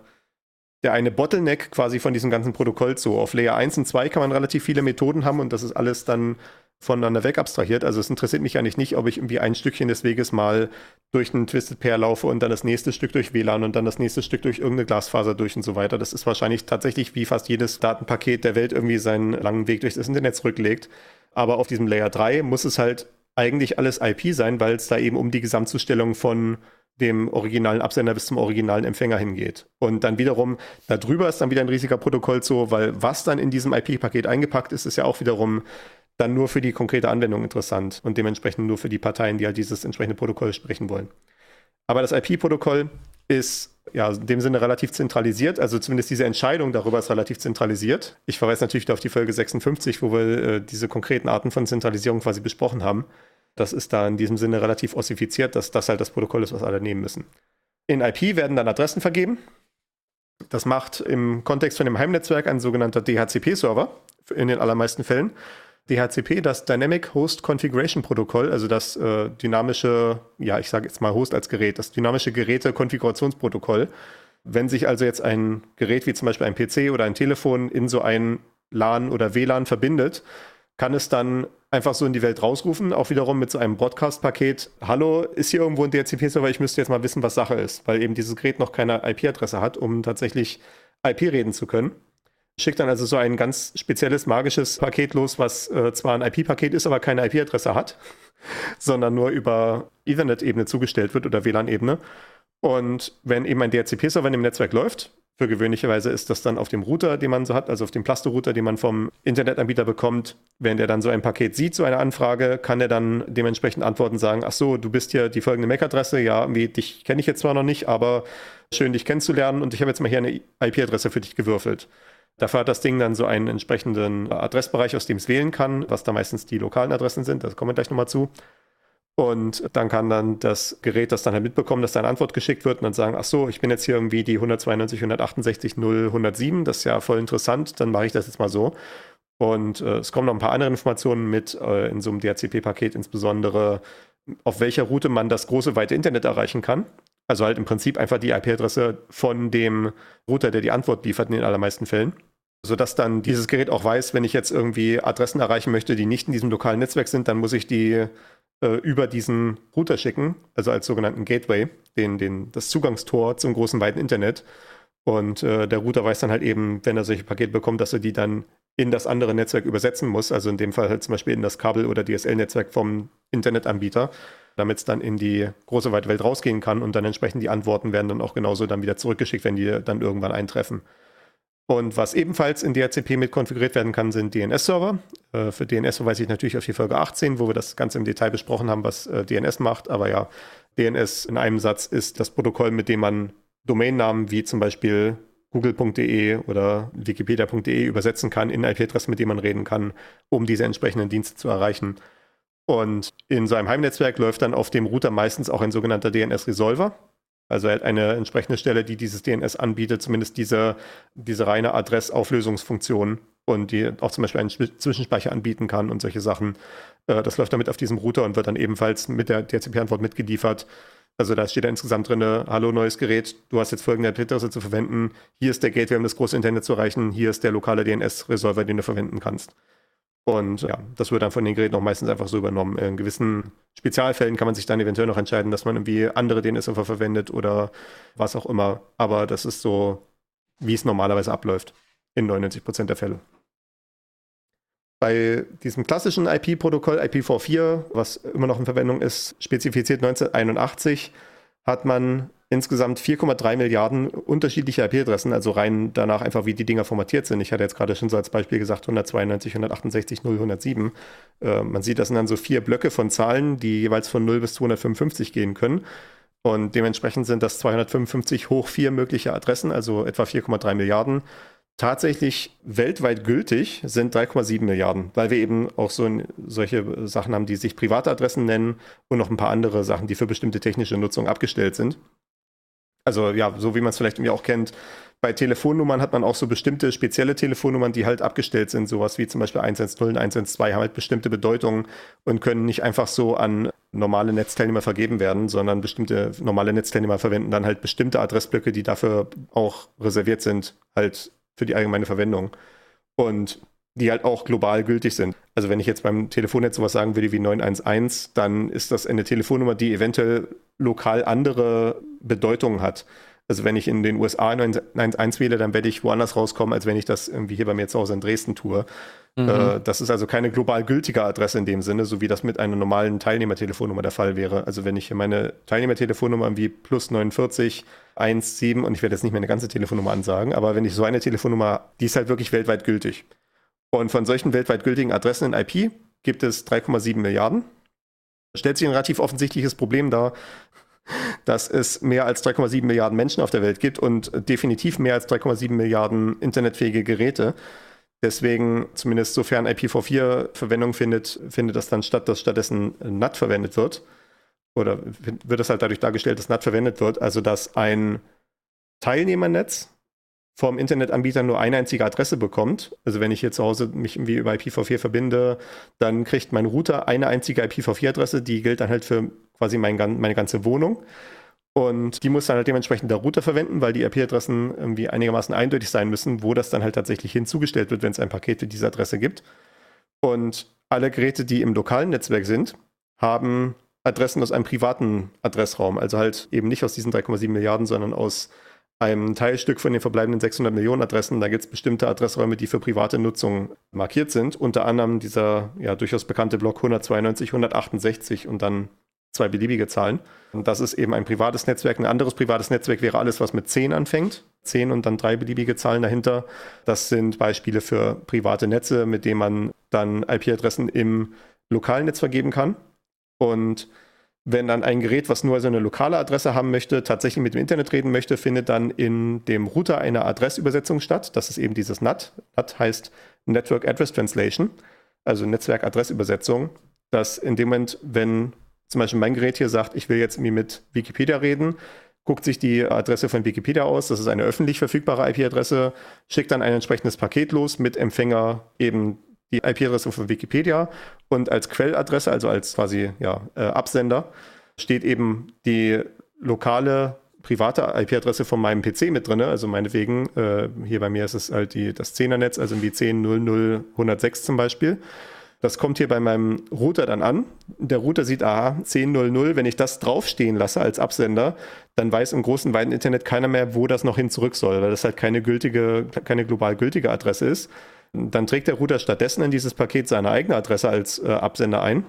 eine Bottleneck quasi von diesem ganzen Protokoll. So auf Layer 1 und 2 kann man relativ viele Methoden haben und das ist alles dann voneinander weg abstrahiert. Also es interessiert mich eigentlich nicht, ob ich irgendwie ein Stückchen des Weges mal durch einen Twisted Pair laufe und dann das nächste Stück durch WLAN und dann das nächste Stück durch irgendeine Glasfaser durch und so weiter. Das ist wahrscheinlich tatsächlich wie fast jedes Datenpaket der Welt irgendwie seinen langen Weg durch das Internet zurücklegt. Aber auf diesem Layer 3 muss es halt eigentlich alles IP sein, weil es da eben um die Gesamtzustellung von dem originalen Absender bis zum originalen Empfänger hingeht. Und dann wiederum, darüber ist dann wieder ein riesiger Protokollzoo, weil was dann in diesem IP-Paket eingepackt ist, ist ja auch wiederum dann nur für die konkrete Anwendung interessant und dementsprechend nur für die Parteien, die halt dieses entsprechende Protokoll sprechen wollen. Aber das IP-Protokoll ist ja in dem Sinne relativ zentralisiert, also zumindest diese Entscheidung darüber ist relativ zentralisiert. Ich verweise natürlich auf die Folge 56, wo wir diese konkreten Arten von Zentralisierung quasi besprochen haben. Das ist da in diesem Sinne relativ ossifiziert, dass das halt das Protokoll ist, was alle nehmen müssen. In IP werden dann Adressen vergeben. Das macht im Kontext von dem Heimnetzwerk ein sogenannter DHCP-Server in den allermeisten Fällen. DHCP, das Dynamic Host Configuration Protokoll, also das dynamische, ja, ich sage jetzt mal Host als Gerät, das dynamische Geräte-Konfigurationsprotokoll. Wenn sich also jetzt ein Gerät wie zum Beispiel ein PC oder ein Telefon in so ein LAN oder WLAN verbindet, kann es dann einfach so in die Welt rausrufen, auch wiederum mit so einem Broadcast-Paket. Hallo, ist hier irgendwo ein DHCP-Server? Ich müsste jetzt mal wissen, was Sache ist, weil eben dieses Gerät noch keine IP-Adresse hat, um tatsächlich IP reden zu können. Schickt dann also so ein ganz spezielles, magisches Paket los, was zwar ein IP-Paket ist, aber keine IP-Adresse hat, sondern nur über Ethernet-Ebene zugestellt wird oder WLAN-Ebene. Und wenn eben ein DHCP-Server in dem Netzwerk läuft, für gewöhnlicherweise ist das dann auf dem Router, den man so hat, also auf dem Plasto-Router, den man vom Internetanbieter bekommt. Wenn der dann so ein Paket sieht, so eine Anfrage, kann er dann dementsprechend antworten, sagen, ach so, du bist hier die folgende MAC-Adresse, ja, irgendwie, dich kenne ich jetzt zwar noch nicht, aber schön, dich kennenzulernen und ich habe jetzt mal hier eine IP-Adresse für dich gewürfelt. Dafür hat das Ding dann so einen entsprechenden Adressbereich, aus dem es wählen kann, was da meistens die lokalen Adressen sind, da kommen wir gleich nochmal zu. Und dann kann dann das Gerät das dann halt mitbekommen, dass da eine Antwort geschickt wird und dann sagen, ach so, ich bin jetzt hier irgendwie die 192.168.0.107, das ist ja voll interessant, dann mache ich das jetzt mal so. Und es kommen noch ein paar andere Informationen mit in so einem DHCP-Paket, insbesondere auf welcher Route man das große, weite Internet erreichen kann. Also halt im Prinzip einfach die IP-Adresse von dem Router, der die Antwort liefert in den allermeisten Fällen. Sodass dann dieses Gerät auch weiß, wenn ich jetzt irgendwie Adressen erreichen möchte, die nicht in diesem lokalen Netzwerk sind, dann muss ich die über diesen Router schicken, also als sogenannten Gateway, das Zugangstor zum großen weiten Internet. Und der Router weiß dann halt eben, wenn er solche Pakete bekommt, dass er die dann in das andere Netzwerk übersetzen muss, also in dem Fall halt zum Beispiel in das Kabel- oder DSL-Netzwerk vom Internetanbieter, damit es dann in die große weite Welt rausgehen kann und dann entsprechend die Antworten werden dann auch genauso dann wieder zurückgeschickt, wenn die dann irgendwann eintreffen. Und was ebenfalls in DHCP mit konfiguriert werden kann, sind DNS-Server. Für DNS verweise ich natürlich auf die Folge 18, wo wir das Ganze im Detail besprochen haben, was DNS macht. Aber ja, DNS in einem Satz ist das Protokoll, mit dem man Domainnamen wie zum Beispiel google.de oder wikipedia.de übersetzen kann in IP-Adressen, mit denen man reden kann, um diese entsprechenden Dienste zu erreichen. Und in so einem Heimnetzwerk läuft dann auf dem Router meistens auch ein sogenannter DNS-Resolver. Also er hat eine entsprechende Stelle, die dieses DNS anbietet, zumindest diese reine Adressauflösungsfunktion und die auch zum Beispiel einen Zwischenspeicher anbieten kann und solche Sachen. Das läuft damit auf diesem Router und wird dann ebenfalls mit der DHCP-Antwort mitgeliefert. Also da steht da insgesamt drin, hallo neues Gerät, du hast jetzt folgende IP-Adresse zu verwenden, hier ist der Gateway, um das große Internet zu erreichen, hier ist der lokale DNS-Resolver, den du verwenden kannst. Und ja, das wird dann von den Geräten auch meistens einfach so übernommen. In gewissen Spezialfällen kann man sich dann eventuell noch entscheiden, dass man irgendwie andere DNS-Server verwendet oder was auch immer. Aber das ist so, wie es normalerweise abläuft, in 99% der Fälle. Bei diesem klassischen IP-Protokoll IPv4, was immer noch in Verwendung ist, spezifiziert 1981, hat man insgesamt 4,3 Milliarden unterschiedliche IP-Adressen, also rein danach einfach, wie die Dinger formatiert sind. Ich hatte jetzt gerade schon so als Beispiel gesagt 192, 168, 0, 107. Man sieht, das sind dann so 4 Blöcke von Zahlen, die jeweils von 0 bis 255 gehen können. Und dementsprechend sind das 255 hoch 4 mögliche Adressen, also etwa 4,3 Milliarden. Tatsächlich weltweit gültig sind 3,7 Milliarden, weil wir eben auch solche Sachen haben, die sich private Adressen nennen und noch ein paar andere Sachen, die für bestimmte technische Nutzung abgestellt sind. Also ja, so wie man es vielleicht irgendwie auch kennt, bei Telefonnummern hat man auch so bestimmte spezielle Telefonnummern, die halt abgestellt sind, sowas wie zum Beispiel 110 und 112 haben halt bestimmte Bedeutungen und können nicht einfach so an normale Netzteilnehmer vergeben werden, sondern bestimmte normale Netzteilnehmer verwenden dann halt bestimmte Adressblöcke, die dafür auch reserviert sind, halt für die allgemeine Verwendung und die halt auch global gültig sind. Also wenn ich jetzt beim Telefonnetz sowas sagen würde wie 911, dann ist das eine Telefonnummer, die eventuell lokal andere Bedeutungen hat. Also wenn ich in den USA 911 wähle, dann werde ich woanders rauskommen, als wenn ich das irgendwie hier bei mir zu Hause in Dresden tue. Das ist also keine global gültige Adresse in dem Sinne, so wie das mit einer normalen Teilnehmertelefonnummer der Fall wäre. Also wenn ich hier meine Teilnehmertelefonnummer wie +49 17 und ich werde jetzt nicht mehr eine ganze Telefonnummer ansagen, aber wenn ich so eine Telefonnummer, die ist halt wirklich weltweit gültig. Und von solchen weltweit gültigen Adressen in IP gibt es 3,7 Milliarden. Stellt sich ein relativ offensichtliches Problem dar, dass es mehr als 3,7 Milliarden Menschen auf der Welt gibt und definitiv mehr als 3,7 Milliarden internetfähige Geräte. Deswegen, zumindest sofern IPv4 Verwendung findet das dann statt, dass stattdessen NAT verwendet wird. Oder wird es halt dadurch dargestellt, dass NAT verwendet wird, also dass ein Teilnehmernetz vom Internetanbieter nur eine einzige Adresse bekommt. Also wenn ich hier zu Hause mich irgendwie über IPv4 verbinde, dann kriegt mein Router eine einzige IPv4-Adresse, die gilt dann halt für quasi meine ganze Wohnung. Und die muss dann halt dementsprechend der Router verwenden, weil die IP-Adressen irgendwie einigermaßen eindeutig sein müssen, wo das dann halt tatsächlich hinzugestellt wird, wenn es ein Paket für diese Adresse gibt. Und alle Geräte, die im lokalen Netzwerk sind, haben Adressen aus einem privaten Adressraum. Also halt eben nicht aus diesen 3,7 Milliarden, sondern aus einem Teilstück von den verbleibenden 600 Millionen Adressen. Da gibt es bestimmte Adressräume, die für private Nutzung markiert sind. Unter anderem dieser ja durchaus bekannte Block 192, 168 und dann 2 beliebige Zahlen. Und das ist eben ein privates Netzwerk. Ein anderes privates Netzwerk wäre alles, was mit 10 anfängt. 10 und dann 3 beliebige Zahlen dahinter. Das sind Beispiele für private Netze, mit denen man dann IP-Adressen im lokalen Netz vergeben kann. Und wenn dann ein Gerät, was nur so eine lokale Adresse haben möchte, tatsächlich mit dem Internet reden möchte, findet dann in dem Router eine Adressübersetzung statt. Das ist eben dieses NAT. NAT heißt Network Address Translation, also Netzwerkadressübersetzung. Dass in dem Moment, wenn zum Beispiel mein Gerät hier sagt, ich will jetzt mit Wikipedia reden, guckt sich die Adresse von Wikipedia aus, das ist eine öffentlich verfügbare IP-Adresse, schickt dann ein entsprechendes Paket los mit Empfänger eben die IP-Adresse von Wikipedia und als Quelladresse, also als quasi Absender, steht eben die lokale private IP-Adresse von meinem PC mit drin, also meinetwegen, hier bei mir ist es halt das 10er-Netz, also wie 10.00.106 zum Beispiel. Das kommt hier bei meinem Router dann an. Der Router sieht, 10.00, wenn ich das draufstehen lasse als Absender, dann weiß im großen, weiten Internet keiner mehr, wo das noch hin zurück soll, weil das halt keine global gültige Adresse ist. Dann trägt der Router stattdessen in dieses Paket seine eigene Adresse als Absender ein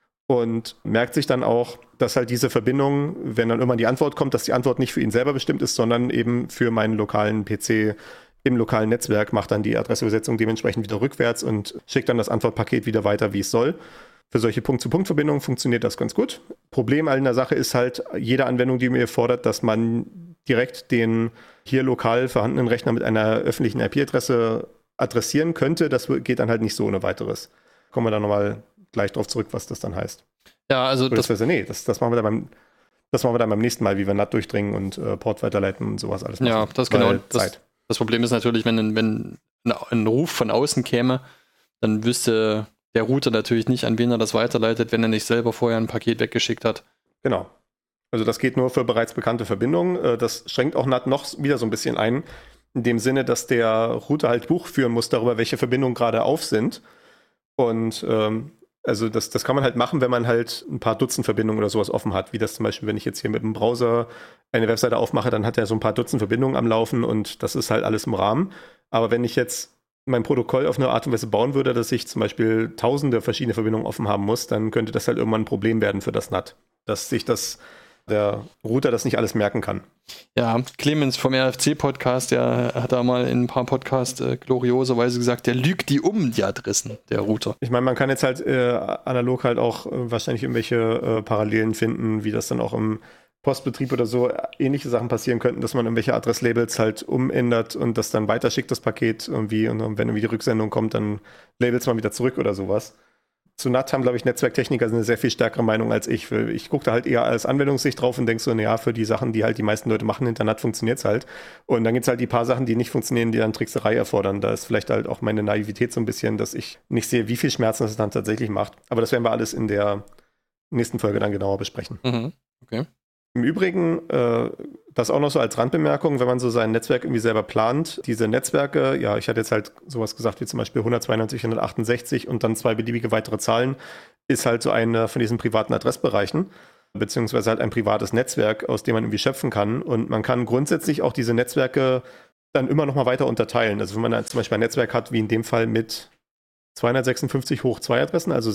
und merkt sich dann auch, dass halt diese Verbindung, wenn dann irgendwann die Antwort kommt, dass die Antwort nicht für ihn selber bestimmt ist, sondern eben für meinen lokalen PC im lokalen Netzwerk, macht dann die Adressübersetzung dementsprechend wieder rückwärts und schickt dann das Antwortpaket wieder weiter, wie es soll. Für solche Punkt-zu-Punkt-Verbindungen funktioniert das ganz gut. Problem an der Sache ist halt, jede Anwendung, die mir fordert, dass man direkt den hier lokal vorhandenen Rechner mit einer öffentlichen IP-Adresse adressieren könnte, das geht dann halt nicht so ohne weiteres. Kommen wir dann nochmal gleich drauf zurück, was das dann heißt. Ja, also das machen wir dann beim nächsten Mal, wie wir NAT durchdringen und Port weiterleiten und sowas alles machen. Ja, das genau. Das Problem ist natürlich, wenn ein Ruf von außen käme, dann wüsste der Router natürlich nicht, an wen er das weiterleitet, wenn er nicht selber vorher ein Paket weggeschickt hat. Genau. Also das geht nur für bereits bekannte Verbindungen. Das schränkt auch NAT noch wieder so ein bisschen ein, in dem Sinne, dass der Router halt Buch führen muss darüber, welche Verbindungen gerade auf sind. Und also das kann man halt machen, wenn man halt ein paar Dutzend Verbindungen oder sowas offen hat, wie das zum Beispiel, wenn ich jetzt hier mit dem Browser eine Webseite aufmache, dann hat er so ein paar Dutzend Verbindungen am Laufen und das ist halt alles im Rahmen. Aber wenn ich jetzt mein Protokoll auf eine Art und Weise bauen würde, dass ich zum Beispiel tausende verschiedene Verbindungen offen haben muss, dann könnte das halt irgendwann ein Problem werden für das NAT, dass sich der Router das nicht alles merken kann. Ja, Clemens vom RFC-Podcast, der hat da mal in ein paar Podcasts glorioserweise gesagt, der lügt die Adressen, der Router. Ich meine, man kann jetzt halt analog halt auch wahrscheinlich irgendwelche Parallelen finden, wie das dann auch im Postbetrieb oder so ähnliche Sachen passieren könnten, dass man irgendwelche Adresslabels halt umändert und das dann weiterschickt, das Paket irgendwie, und wenn irgendwie die Rücksendung kommt, dann labelt man wieder zurück oder sowas. Zu NAT haben, glaube ich, Netzwerktechniker eine sehr viel stärkere Meinung als ich. Ich gucke da halt eher als Anwendungssicht drauf und denke so, naja, für die Sachen, die halt die meisten Leute machen, hinter NAT funktioniert es halt. Und dann gibt es halt die paar Sachen, die nicht funktionieren, die dann Trickserei erfordern. Da ist vielleicht halt auch meine Naivität so ein bisschen, dass ich nicht sehe, wie viel Schmerzen das dann tatsächlich macht. Aber das werden wir alles in der nächsten Folge dann genauer besprechen. Mhm. Okay. Im Übrigen, das auch noch so als Randbemerkung, wenn man so sein Netzwerk irgendwie selber plant, diese Netzwerke, ja, ich hatte jetzt halt sowas gesagt wie zum Beispiel 192, 168 und dann 2 beliebige weitere Zahlen, ist halt so einer von diesen privaten Adressbereichen, beziehungsweise halt ein privates Netzwerk, aus dem man irgendwie schöpfen kann. Und man kann grundsätzlich auch diese Netzwerke dann immer noch mal weiter unterteilen. Also wenn man halt zum Beispiel ein Netzwerk hat, wie in dem Fall mit 256 hoch 2 Adressen, also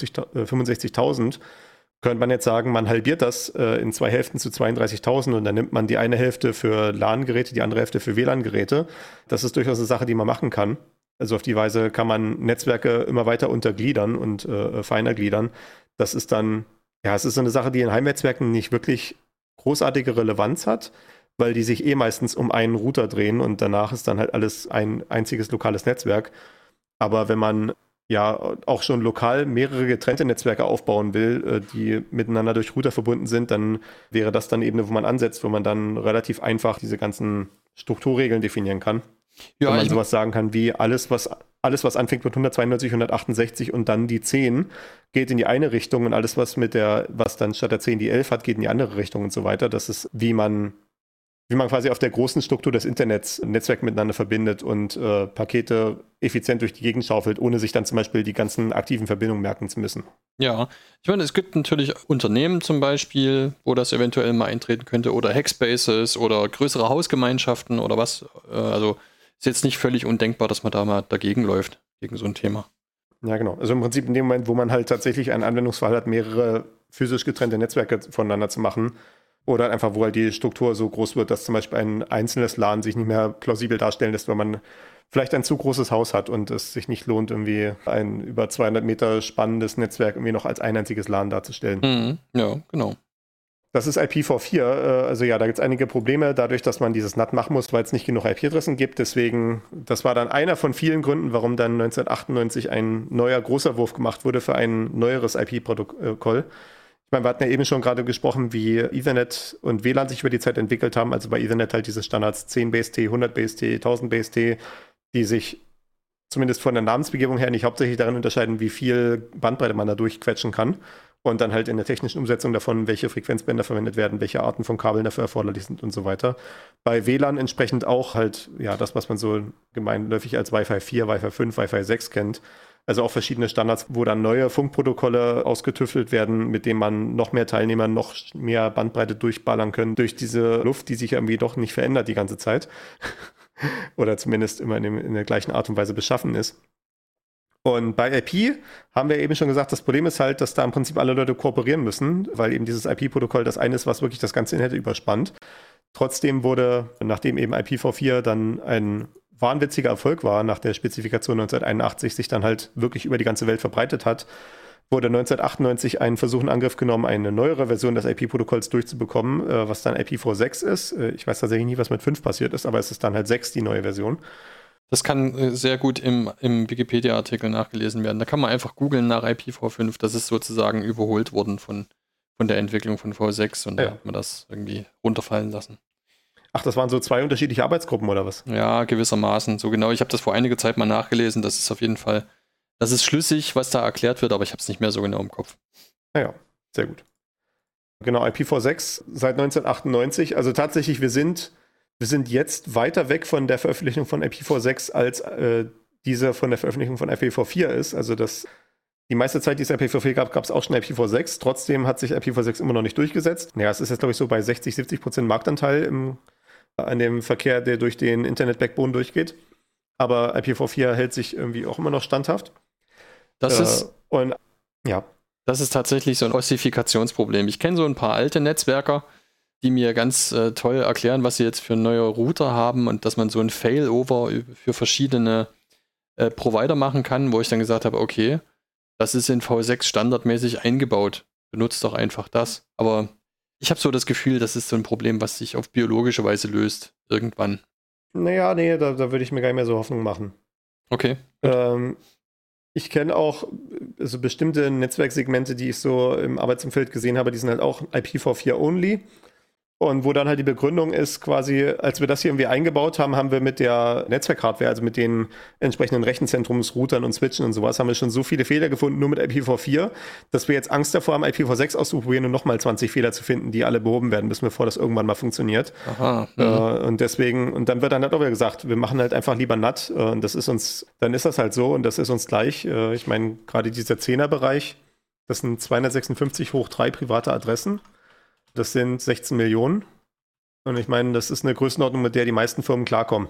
65.000, könnte man jetzt sagen, man halbiert das in 2 Hälften zu 32.000 und dann nimmt man die eine Hälfte für LAN-Geräte, die andere Hälfte für WLAN-Geräte. Das ist durchaus eine Sache, die man machen kann. Also auf die Weise kann man Netzwerke immer weiter untergliedern und feiner gliedern. Das ist dann, ja, es ist so eine Sache, die in Heimnetzwerken nicht wirklich großartige Relevanz hat, weil die sich meistens um einen Router drehen und danach ist dann halt alles ein einziges lokales Netzwerk. Aber wenn man ja auch schon lokal mehrere getrennte Netzwerke aufbauen will, die miteinander durch Router verbunden sind, dann wäre das dann eine Ebene, wo man ansetzt, wo man dann relativ einfach diese ganzen Strukturregeln definieren kann. Ja, wenn man sowas sagen kann wie alles, was anfängt mit 192, 168 und dann die 10, geht in die eine Richtung und alles, was dann statt der 10 die 11 hat, geht in die andere Richtung und so weiter. Das ist, wie man quasi auf der großen Struktur des Internets Netzwerke miteinander verbindet und Pakete effizient durch die Gegend schaufelt, ohne sich dann zum Beispiel die ganzen aktiven Verbindungen merken zu müssen. Ja, ich meine, es gibt natürlich Unternehmen zum Beispiel, wo das eventuell mal eintreten könnte, oder Hackspaces oder größere Hausgemeinschaften oder was. Also ist jetzt nicht völlig undenkbar, dass man da mal dagegen läuft, gegen so ein Thema. Ja, genau. Also im Prinzip in dem Moment, wo man halt tatsächlich einen Anwendungsfall hat, mehrere physisch getrennte Netzwerke voneinander zu machen, oder einfach, wo halt die Struktur so groß wird, dass zum Beispiel ein einzelnes LAN sich nicht mehr plausibel darstellen lässt, wenn man vielleicht ein zu großes Haus hat und es sich nicht lohnt, irgendwie ein über 200 Meter spannendes Netzwerk irgendwie noch als ein einziges LAN darzustellen. Mhm. Ja, genau. Das ist IPv4. Also ja, da gibt es einige Probleme, dadurch, dass man dieses NAT machen muss, weil es nicht genug IP-Adressen gibt. Deswegen, das war dann einer von vielen Gründen, warum dann 1998 ein neuer großer Wurf gemacht wurde für ein neueres IP-Protokoll. Ich meine, wir hatten ja eben schon gerade gesprochen, wie Ethernet und WLAN sich über die Zeit entwickelt haben. Also bei Ethernet halt diese Standards 10 BST, 100 BST, 1000 BST, die sich zumindest von der Namensgebung her nicht hauptsächlich darin unterscheiden, wie viel Bandbreite man da durchquetschen kann. Und dann halt in der technischen Umsetzung davon, welche Frequenzbänder verwendet werden, welche Arten von Kabeln dafür erforderlich sind und so weiter. Bei WLAN entsprechend auch halt, ja, das, was man so gemeinläufig als Wi-Fi 4, Wi-Fi 5, Wi-Fi 6 kennt. Also auch verschiedene Standards, wo dann neue Funkprotokolle ausgetüftelt werden, mit denen man noch mehr Teilnehmer, noch mehr Bandbreite durchballern können durch diese Luft, die sich irgendwie doch nicht verändert die ganze Zeit. Oder zumindest immer in der gleichen Art und Weise beschaffen ist. Und bei IP haben wir eben schon gesagt, das Problem ist halt, dass da im Prinzip alle Leute kooperieren müssen, weil eben dieses IP-Protokoll das eine ist, was wirklich das ganze Internet überspannt. Trotzdem wurde, nachdem eben IPv4 dann ein wahnwitziger Erfolg war, nach der Spezifikation 1981 sich dann halt wirklich über die ganze Welt verbreitet hat, wurde 1998 ein Versuch in Angriff genommen, eine neuere Version des IP-Protokolls durchzubekommen, was dann IPv6 ist. Ich weiß tatsächlich nie, was mit 5 passiert ist, aber es ist dann halt 6 die neue Version. Das kann sehr gut im Wikipedia-Artikel nachgelesen werden. Da kann man einfach googeln nach IPv5. Das ist sozusagen überholt worden von der Entwicklung von V6 und da hat man das irgendwie runterfallen lassen. Ach, das waren so 2 unterschiedliche Arbeitsgruppen oder was? Ja, gewissermaßen. So genau. Ich habe das vor einiger Zeit mal nachgelesen. Das ist auf jeden Fall, das ist schlüssig, was da erklärt wird, aber ich habe es nicht mehr so genau im Kopf. Ja, sehr gut. Genau, IPv6 seit 1998. Also tatsächlich, wir sind jetzt weiter weg von der Veröffentlichung von IPv6, als diese von der Veröffentlichung von IPv4 ist. Also die meiste Zeit, die es IPv4 gab, gab es auch schon IPv6. Trotzdem hat sich IPv6 immer noch nicht durchgesetzt. Ja, es ist jetzt, glaube ich, so bei 60-70% Marktanteil an dem Verkehr, der durch den Internet-Backbone durchgeht. Aber IPv4 hält sich irgendwie auch immer noch standhaft. Das ist tatsächlich so ein Ossifikationsproblem. Ich kenne so ein paar alte Netzwerker, die mir ganz toll erklären, was sie jetzt für neue Router haben und dass man so ein Failover für verschiedene Provider machen kann, wo ich dann gesagt habe, okay, das ist in V6 standardmäßig eingebaut. Benutzt doch einfach das. Aber ich habe so das Gefühl, das ist so ein Problem, was sich auf biologische Weise löst. Irgendwann. Naja, nee, da würde ich mir gar nicht mehr so Hoffnung machen. Okay. Ich kenne auch also bestimmte Netzwerksegmente, die ich so im Arbeitsumfeld gesehen habe, die sind halt auch IPv4-only. Und wo dann halt die Begründung ist, quasi, als wir das hier irgendwie eingebaut haben, haben wir mit der Netzwerkhardware, also mit den entsprechenden Rechenzentrumsroutern und Switchen und sowas, haben wir schon so viele Fehler gefunden, nur mit IPv4, dass wir jetzt Angst davor haben, IPv6 auszuprobieren und nochmal 20 Fehler zu finden, die alle behoben werden müssen, bevor das irgendwann mal funktioniert. Aha. Und deswegen, und dann wird dann halt auch wieder gesagt, wir machen halt einfach lieber NAT. Und das ist uns, dann ist das halt so und das ist uns gleich. Ich meine, gerade dieser 10er-Bereich, das sind 256 hoch 3 private Adressen. Das sind 16 Millionen. Und ich meine, das ist eine Größenordnung, mit der die meisten Firmen klarkommen.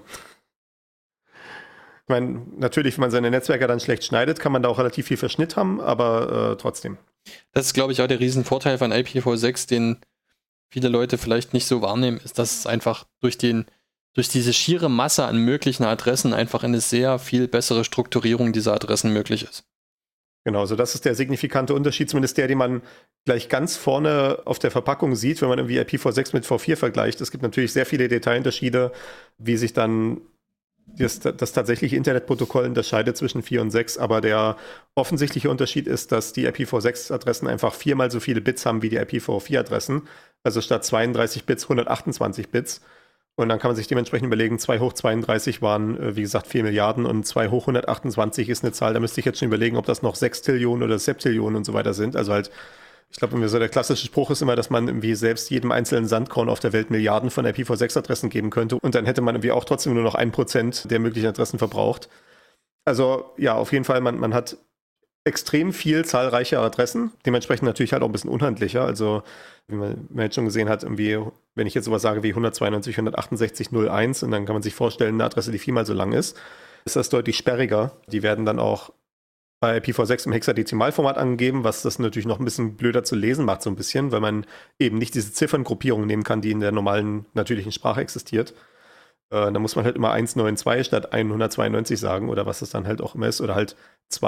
Ich meine, natürlich, wenn man seine Netzwerke dann schlecht schneidet, kann man da auch relativ viel Verschnitt haben, aber trotzdem. Das ist, glaube ich, auch der Riesenvorteil von IPv6, den viele Leute vielleicht nicht so wahrnehmen, ist, dass es einfach durch diese schiere Masse an möglichen Adressen einfach eine sehr viel bessere Strukturierung dieser Adressen möglich ist. Genau, also das ist der signifikante Unterschied, zumindest der, den man gleich ganz vorne auf der Verpackung sieht, wenn man irgendwie IPv6 mit V4 vergleicht. Es gibt natürlich sehr viele Detailunterschiede, wie sich dann das tatsächliche Internetprotokoll unterscheidet zwischen 4 und 6, aber der offensichtliche Unterschied ist, dass die IPv6-Adressen einfach 4-mal so viele Bits haben wie die IPv4-Adressen, also statt 32 Bits 128 Bits. Und dann kann man sich dementsprechend überlegen, 2 hoch 32 waren, wie gesagt, 4 Milliarden und 2 hoch 128 ist eine Zahl, da müsste ich jetzt schon überlegen, ob das noch 6 Trillionen oder Septillionen und so weiter sind. Also halt, ich glaube, so der klassische Spruch ist immer, dass man irgendwie selbst jedem einzelnen Sandkorn auf der Welt Milliarden von IPv6-Adressen geben könnte und dann hätte man irgendwie auch trotzdem nur noch 1% der möglichen Adressen verbraucht. Also ja, auf jeden Fall, man hat extrem viel zahlreiche Adressen, dementsprechend natürlich halt auch ein bisschen unhandlicher. Also wie man jetzt schon gesehen hat, irgendwie, wenn ich jetzt sowas sage wie 192, 168, 01 und dann kann man sich vorstellen, eine Adresse, die 4-mal so lang ist das deutlich sperriger. Die werden dann auch bei IPv6 im Hexadezimalformat angegeben, was das natürlich noch ein bisschen blöder zu lesen macht, so ein bisschen, weil man eben nicht diese Zifferngruppierung nehmen kann, die in der normalen natürlichen Sprache existiert. Da muss man halt immer 192 statt 192 sagen oder was das dann halt auch immer ist oder halt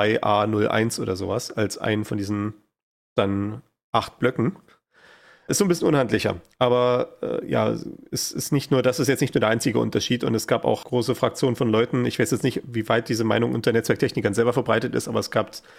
2A01 oder sowas als einen von diesen dann 8 Blöcken. Ist so ein bisschen unhandlicher, aber ja, es ist nicht nur, das ist jetzt nicht nur der einzige Unterschied und es gab auch große Fraktionen von Leuten, ich weiß jetzt nicht, wie weit diese Meinung unter Netzwerktechnikern selber verbreitet ist, aber es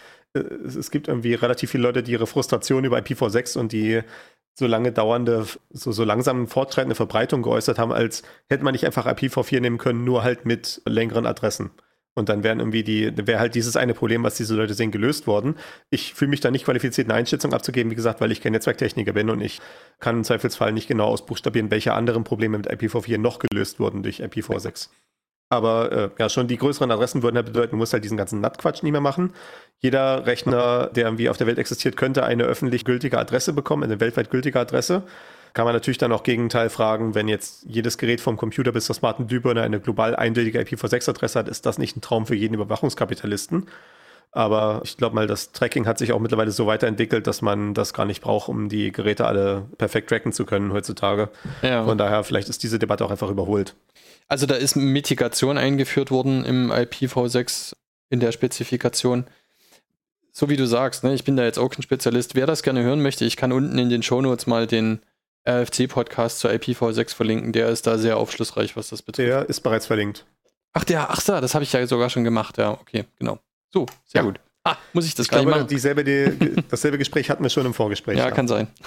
gibt irgendwie relativ viele Leute, die ihre Frustration über IPv6 und die so lange dauernde, so langsam fortschreitende Verbreitung geäußert haben, als hätte man nicht einfach IPv4 nehmen können, nur halt mit längeren Adressen. Und dann wäre halt dieses eine Problem, was diese Leute sehen, gelöst worden. Ich fühle mich da nicht qualifiziert, eine Einschätzung abzugeben, wie gesagt, weil ich kein Netzwerktechniker bin und ich kann im Zweifelsfall nicht genau ausbuchstabieren, welche anderen Probleme mit IPv4 noch gelöst wurden durch IPv6. Aber ja, schon die größeren Adressen würden halt bedeuten, du musst halt diesen ganzen NAT-Quatsch nicht mehr machen. Jeder Rechner, der irgendwie auf der Welt existiert, könnte eine öffentlich gültige Adresse bekommen, eine weltweit gültige Adresse. Kann man natürlich dann auch Gegenteil fragen, wenn jetzt jedes Gerät vom Computer bis zur smarten Glühbirne eine global eindeutige IPv6-Adresse hat, ist das nicht ein Traum für jeden Überwachungskapitalisten. Aber ich glaube mal, das Tracking hat sich auch mittlerweile so weiterentwickelt, dass man das gar nicht braucht, um die Geräte alle perfekt tracken zu können heutzutage. Ja. Von daher, vielleicht ist diese Debatte auch einfach überholt. Also da ist Mitigation eingeführt worden im IPv6 in der Spezifikation. So wie du sagst, ne, ich bin da jetzt auch kein Spezialist. Wer das gerne hören möchte, ich kann unten in den Shownotes mal den RFC-Podcast zur IPv6 verlinken. Der ist da sehr aufschlussreich, was das betrifft. Der ist bereits verlinkt. Ach, das habe ich ja sogar schon gemacht. Ja, okay, genau. So, sehr gut. Muss ich das gleich machen? Dasselbe Gespräch hatten wir schon im Vorgespräch. Ja, kann sein.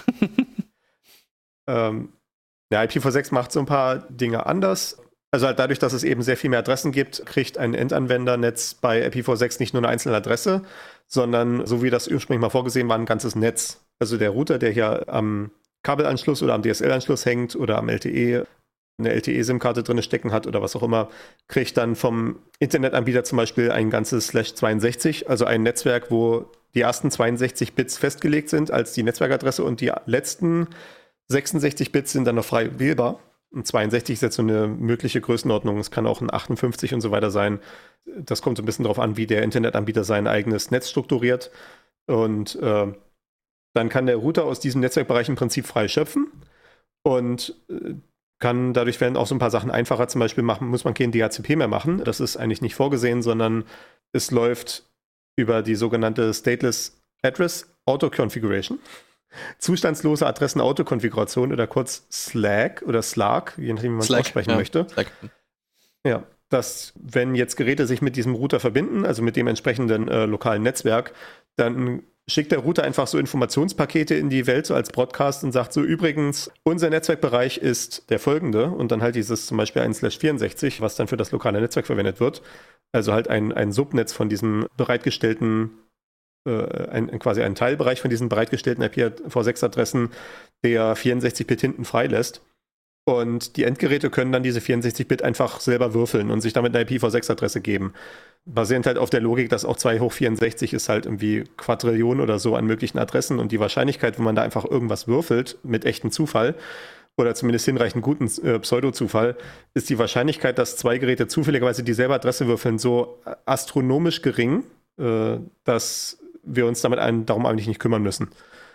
Ja, IPv6 macht so ein paar Dinge anders. Also halt dadurch, dass es eben sehr viel mehr Adressen gibt, kriegt ein Endanwendernetz bei IPv6 nicht nur eine einzelne Adresse, sondern, so wie das ursprünglich mal vorgesehen war, ein ganzes Netz. Also der Router, der hier am Kabelanschluss oder am DSL-Anschluss hängt oder am LTE, eine LTE-SIM-Karte drin stecken hat oder was auch immer, kriegt dann vom Internetanbieter zum Beispiel ein ganzes /62, also ein Netzwerk, wo die ersten 62 Bits festgelegt sind als die Netzwerkadresse und die letzten 66 Bits sind dann noch frei wählbar. Und 62 ist jetzt so eine mögliche Größenordnung. Es kann auch ein 58 und so weiter sein. Das kommt so ein bisschen darauf an, wie der Internetanbieter sein eigenes Netz strukturiert. Und dann kann der Router aus diesem Netzwerkbereich im Prinzip frei schöpfen und kann dadurch werden auch so ein paar Sachen einfacher. Zum Beispiel muss man kein DHCP mehr machen. Das ist eigentlich nicht vorgesehen, sondern es läuft über die sogenannte Stateless Address Auto Configuration. Zustandslose Adressen-Autokonfiguration oder kurz SLAC oder SLAC, je nachdem, wie man es aussprechen möchte. Slack. Ja, dass, wenn jetzt Geräte sich mit diesem Router verbinden, also mit dem entsprechenden lokalen Netzwerk, dann schickt der Router einfach so Informationspakete in die Welt, so als Broadcast und sagt so, übrigens, unser Netzwerkbereich ist der folgende und dann halt dieses zum Beispiel 1/64, was dann für das lokale Netzwerk verwendet wird. Also halt ein Subnetz von diesem bereitgestellten quasi ein Teilbereich von diesen bereitgestellten IPv6-Adressen, der 64-Bit hinten freilässt. Und die Endgeräte können dann diese 64-Bit einfach selber würfeln und sich damit eine IPv6-Adresse geben. Basierend halt auf der Logik, dass auch 2 hoch 64 ist halt irgendwie Quadrillionen oder so an möglichen Adressen und die Wahrscheinlichkeit, wenn man da einfach irgendwas würfelt mit echtem Zufall oder zumindest hinreichend guten Pseudo-Zufall, ist die Wahrscheinlichkeit, dass 2 Geräte zufälligerweise dieselbe Adresse würfeln, so astronomisch gering, dass wir uns darum eigentlich nicht kümmern müssen.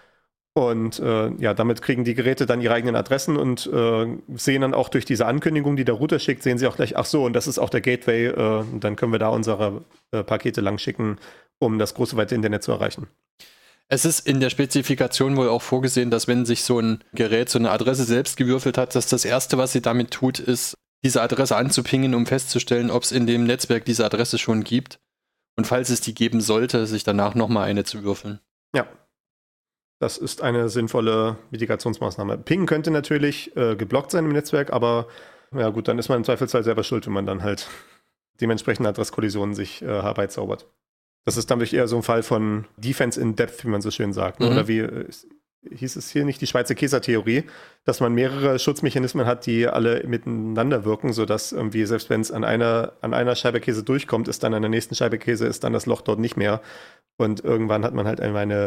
Und ja, damit kriegen die Geräte dann ihre eigenen Adressen und sehen dann auch durch diese Ankündigung, die der Router schickt, sehen sie auch gleich, ach so, und das ist auch der Gateway, dann können wir da unsere Pakete lang schicken, um das große weite Internet zu erreichen. Es ist in der Spezifikation wohl auch vorgesehen, dass wenn sich so ein Gerät so eine Adresse selbst gewürfelt hat, dass das Erste, was sie damit tut, ist, diese Adresse anzupingen, um festzustellen, ob es in dem Netzwerk diese Adresse schon gibt. Und falls es die geben sollte, sich danach nochmal eine zu würfeln. Ja, das ist eine sinnvolle Mitigationsmaßnahme. Ping könnte natürlich geblockt sein im Netzwerk, aber ja gut, dann ist man im Zweifelsfall selber schuld, wenn man dann halt dementsprechende Adresskollisionen sich herbeizaubert. Das ist dadurch eher so ein Fall von Defense in Depth, wie man so schön sagt. Ne? Oder wie hieß es hier nicht, die Schweizer Käser-Theorie, dass man mehrere Schutzmechanismen hat, die alle miteinander wirken, sodass irgendwie, selbst wenn es an einer Scheibe Käse durchkommt, ist dann an der nächsten Scheibe Käse, ist dann das Loch dort nicht mehr. Und irgendwann hat man halt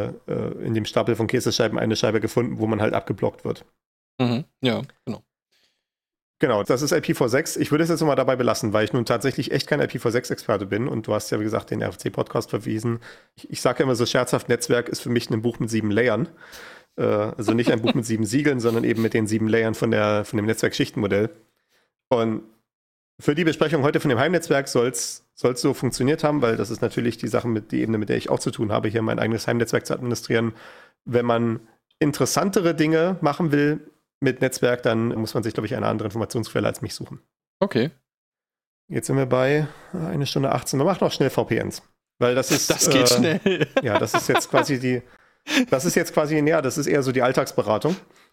in dem Stapel von Käsescheiben eine Scheibe gefunden, wo man halt abgeblockt wird. Mhm. Ja, genau. Genau, das ist IPv6. Ich würde es jetzt nochmal dabei belassen, weil ich nun tatsächlich echt kein IPv6-Experte bin und du hast ja, wie gesagt, den RFC-Podcast verwiesen. Ich sage ja immer so scherzhaft, Netzwerk ist für mich ein Buch mit 7 Layern. Also nicht ein Buch mit 7 Siegeln, sondern eben mit den 7 Layern von dem Netzwerkschichtenmodell. Und für die Besprechung heute von dem Heimnetzwerk soll es so funktioniert haben, weil das ist natürlich die Sache, die Ebene, mit der ich auch zu tun habe, hier mein eigenes Heimnetzwerk zu administrieren. Wenn man interessantere Dinge machen will mit Netzwerk, dann muss man sich, glaube ich, eine andere Informationsquelle als mich suchen. Okay. Jetzt sind wir bei 1 Stunde 18. Wir machen noch schnell VPNs. Weil das ist. Das geht schnell. Ja, das ist jetzt quasi das ist eher so die Alltagsberatung.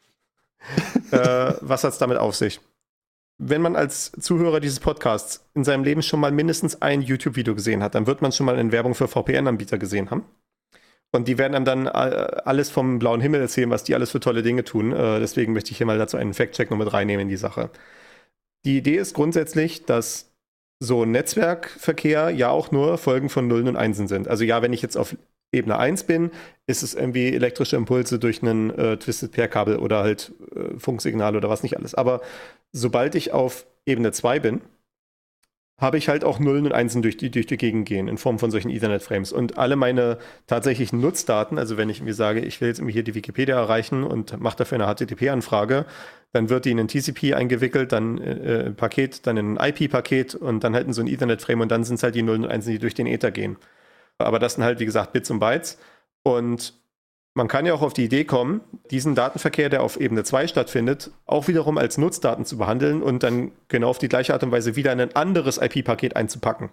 Was hat es damit auf sich? Wenn man als Zuhörer dieses Podcasts in seinem Leben schon mal mindestens ein YouTube-Video gesehen hat, dann wird man schon mal eine Werbung für VPN-Anbieter gesehen haben. Und die werden einem dann alles vom blauen Himmel erzählen, was die alles für tolle Dinge tun. Deswegen möchte ich hier mal dazu einen Fact-Check noch mit reinnehmen in die Sache. Die Idee ist grundsätzlich, dass so Netzwerkverkehr ja auch nur Folgen von Nullen und Einsen sind. Also ja, wenn ich jetzt auf Ebene 1 bin, ist es irgendwie elektrische Impulse durch einen Twisted Pair Kabel oder halt Funksignal oder was nicht alles. Aber sobald ich auf Ebene 2 bin, habe ich halt auch Nullen und Einsen durch die Gegend gehen in Form von solchen Ethernet-Frames. Und alle meine tatsächlichen Nutzdaten, also wenn ich mir sage, ich will jetzt irgendwie hier die Wikipedia erreichen und mache dafür eine HTTP-Anfrage, dann wird die in ein TCP eingewickelt, dann ein Paket, dann in ein IP-Paket und dann halt in so ein Ethernet-Frame und dann sind es halt die Nullen und Einsen, die durch den Ether gehen. Aber das sind halt, wie gesagt, Bits und Bytes. Und man kann ja auch auf die Idee kommen, diesen Datenverkehr, der auf Ebene 2 stattfindet, auch wiederum als Nutzdaten zu behandeln und dann genau auf die gleiche Art und Weise wieder in ein anderes IP-Paket einzupacken.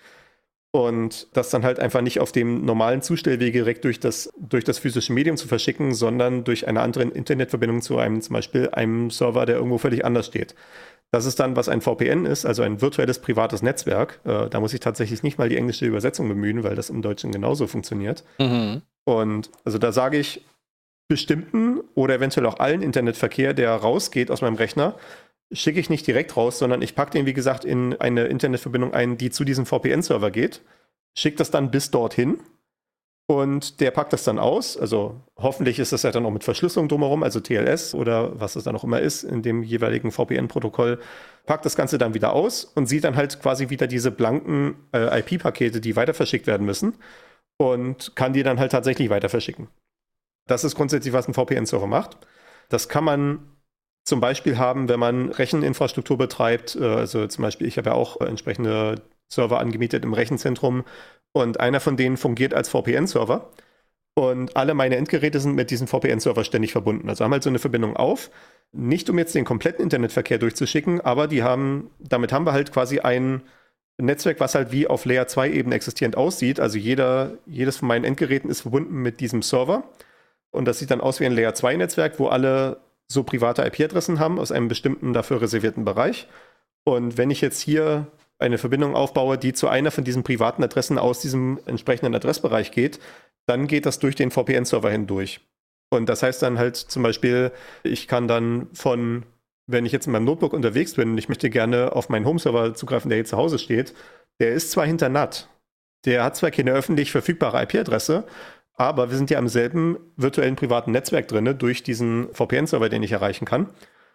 Und das dann halt einfach nicht auf dem normalen Zustellweg direkt durch das physische Medium zu verschicken, sondern durch eine andere Internetverbindung zu einem, zum Beispiel einem Server, der irgendwo völlig anders steht. Das ist dann, was ein VPN ist, also ein virtuelles privates Netzwerk. Da muss ich tatsächlich nicht mal die englische Übersetzung bemühen, weil das im Deutschen genauso funktioniert. Mhm. Und also da sage ich bestimmten oder eventuell auch allen Internetverkehr, der rausgeht aus meinem Rechner, schicke ich nicht direkt raus, sondern ich packe den, wie gesagt, in eine Internetverbindung ein, die zu diesem VPN-Server geht, schicke das dann bis dorthin und der packt das dann aus. Also hoffentlich ist das ja dann auch mit Verschlüsselung drumherum, also TLS oder was es dann auch immer ist, in dem jeweiligen VPN-Protokoll, packt das Ganze dann wieder aus und sieht dann halt quasi wieder diese blanken IP-Pakete, die weiter verschickt werden müssen und kann die dann halt tatsächlich weiter verschicken. Das ist grundsätzlich, was ein VPN-Server macht. Das kann man zum Beispiel haben, wenn man Recheninfrastruktur betreibt. Also zum Beispiel, ich habe ja auch entsprechende Server angemietet im Rechenzentrum und einer von denen fungiert als VPN-Server und alle meine Endgeräte sind mit diesem VPN-Server ständig verbunden. Also haben halt so eine Verbindung auf, nicht um jetzt den kompletten Internetverkehr durchzuschicken, aber damit haben wir halt quasi ein Netzwerk, was halt wie auf Layer 2 Ebene existierend aussieht. Also jedes von meinen Endgeräten ist verbunden mit diesem Server und das sieht dann aus wie ein Layer 2 Netzwerk, wo alle so private IP-Adressen haben aus einem bestimmten dafür reservierten Bereich. Und wenn ich jetzt hier eine Verbindung aufbaue, die zu einer von diesen privaten Adressen aus diesem entsprechenden Adressbereich geht, dann geht das durch den VPN-Server hindurch. Und das heißt dann halt zum Beispiel, ich kann dann wenn ich jetzt in meinem Notebook unterwegs bin und ich möchte gerne auf meinen Home-Server zugreifen, der hier zu Hause steht, der ist zwar hinter NAT, der hat zwar keine öffentlich verfügbare IP-Adresse, aber wir sind ja am selben virtuellen privaten Netzwerk drin, durch diesen VPN-Server, den ich erreichen kann.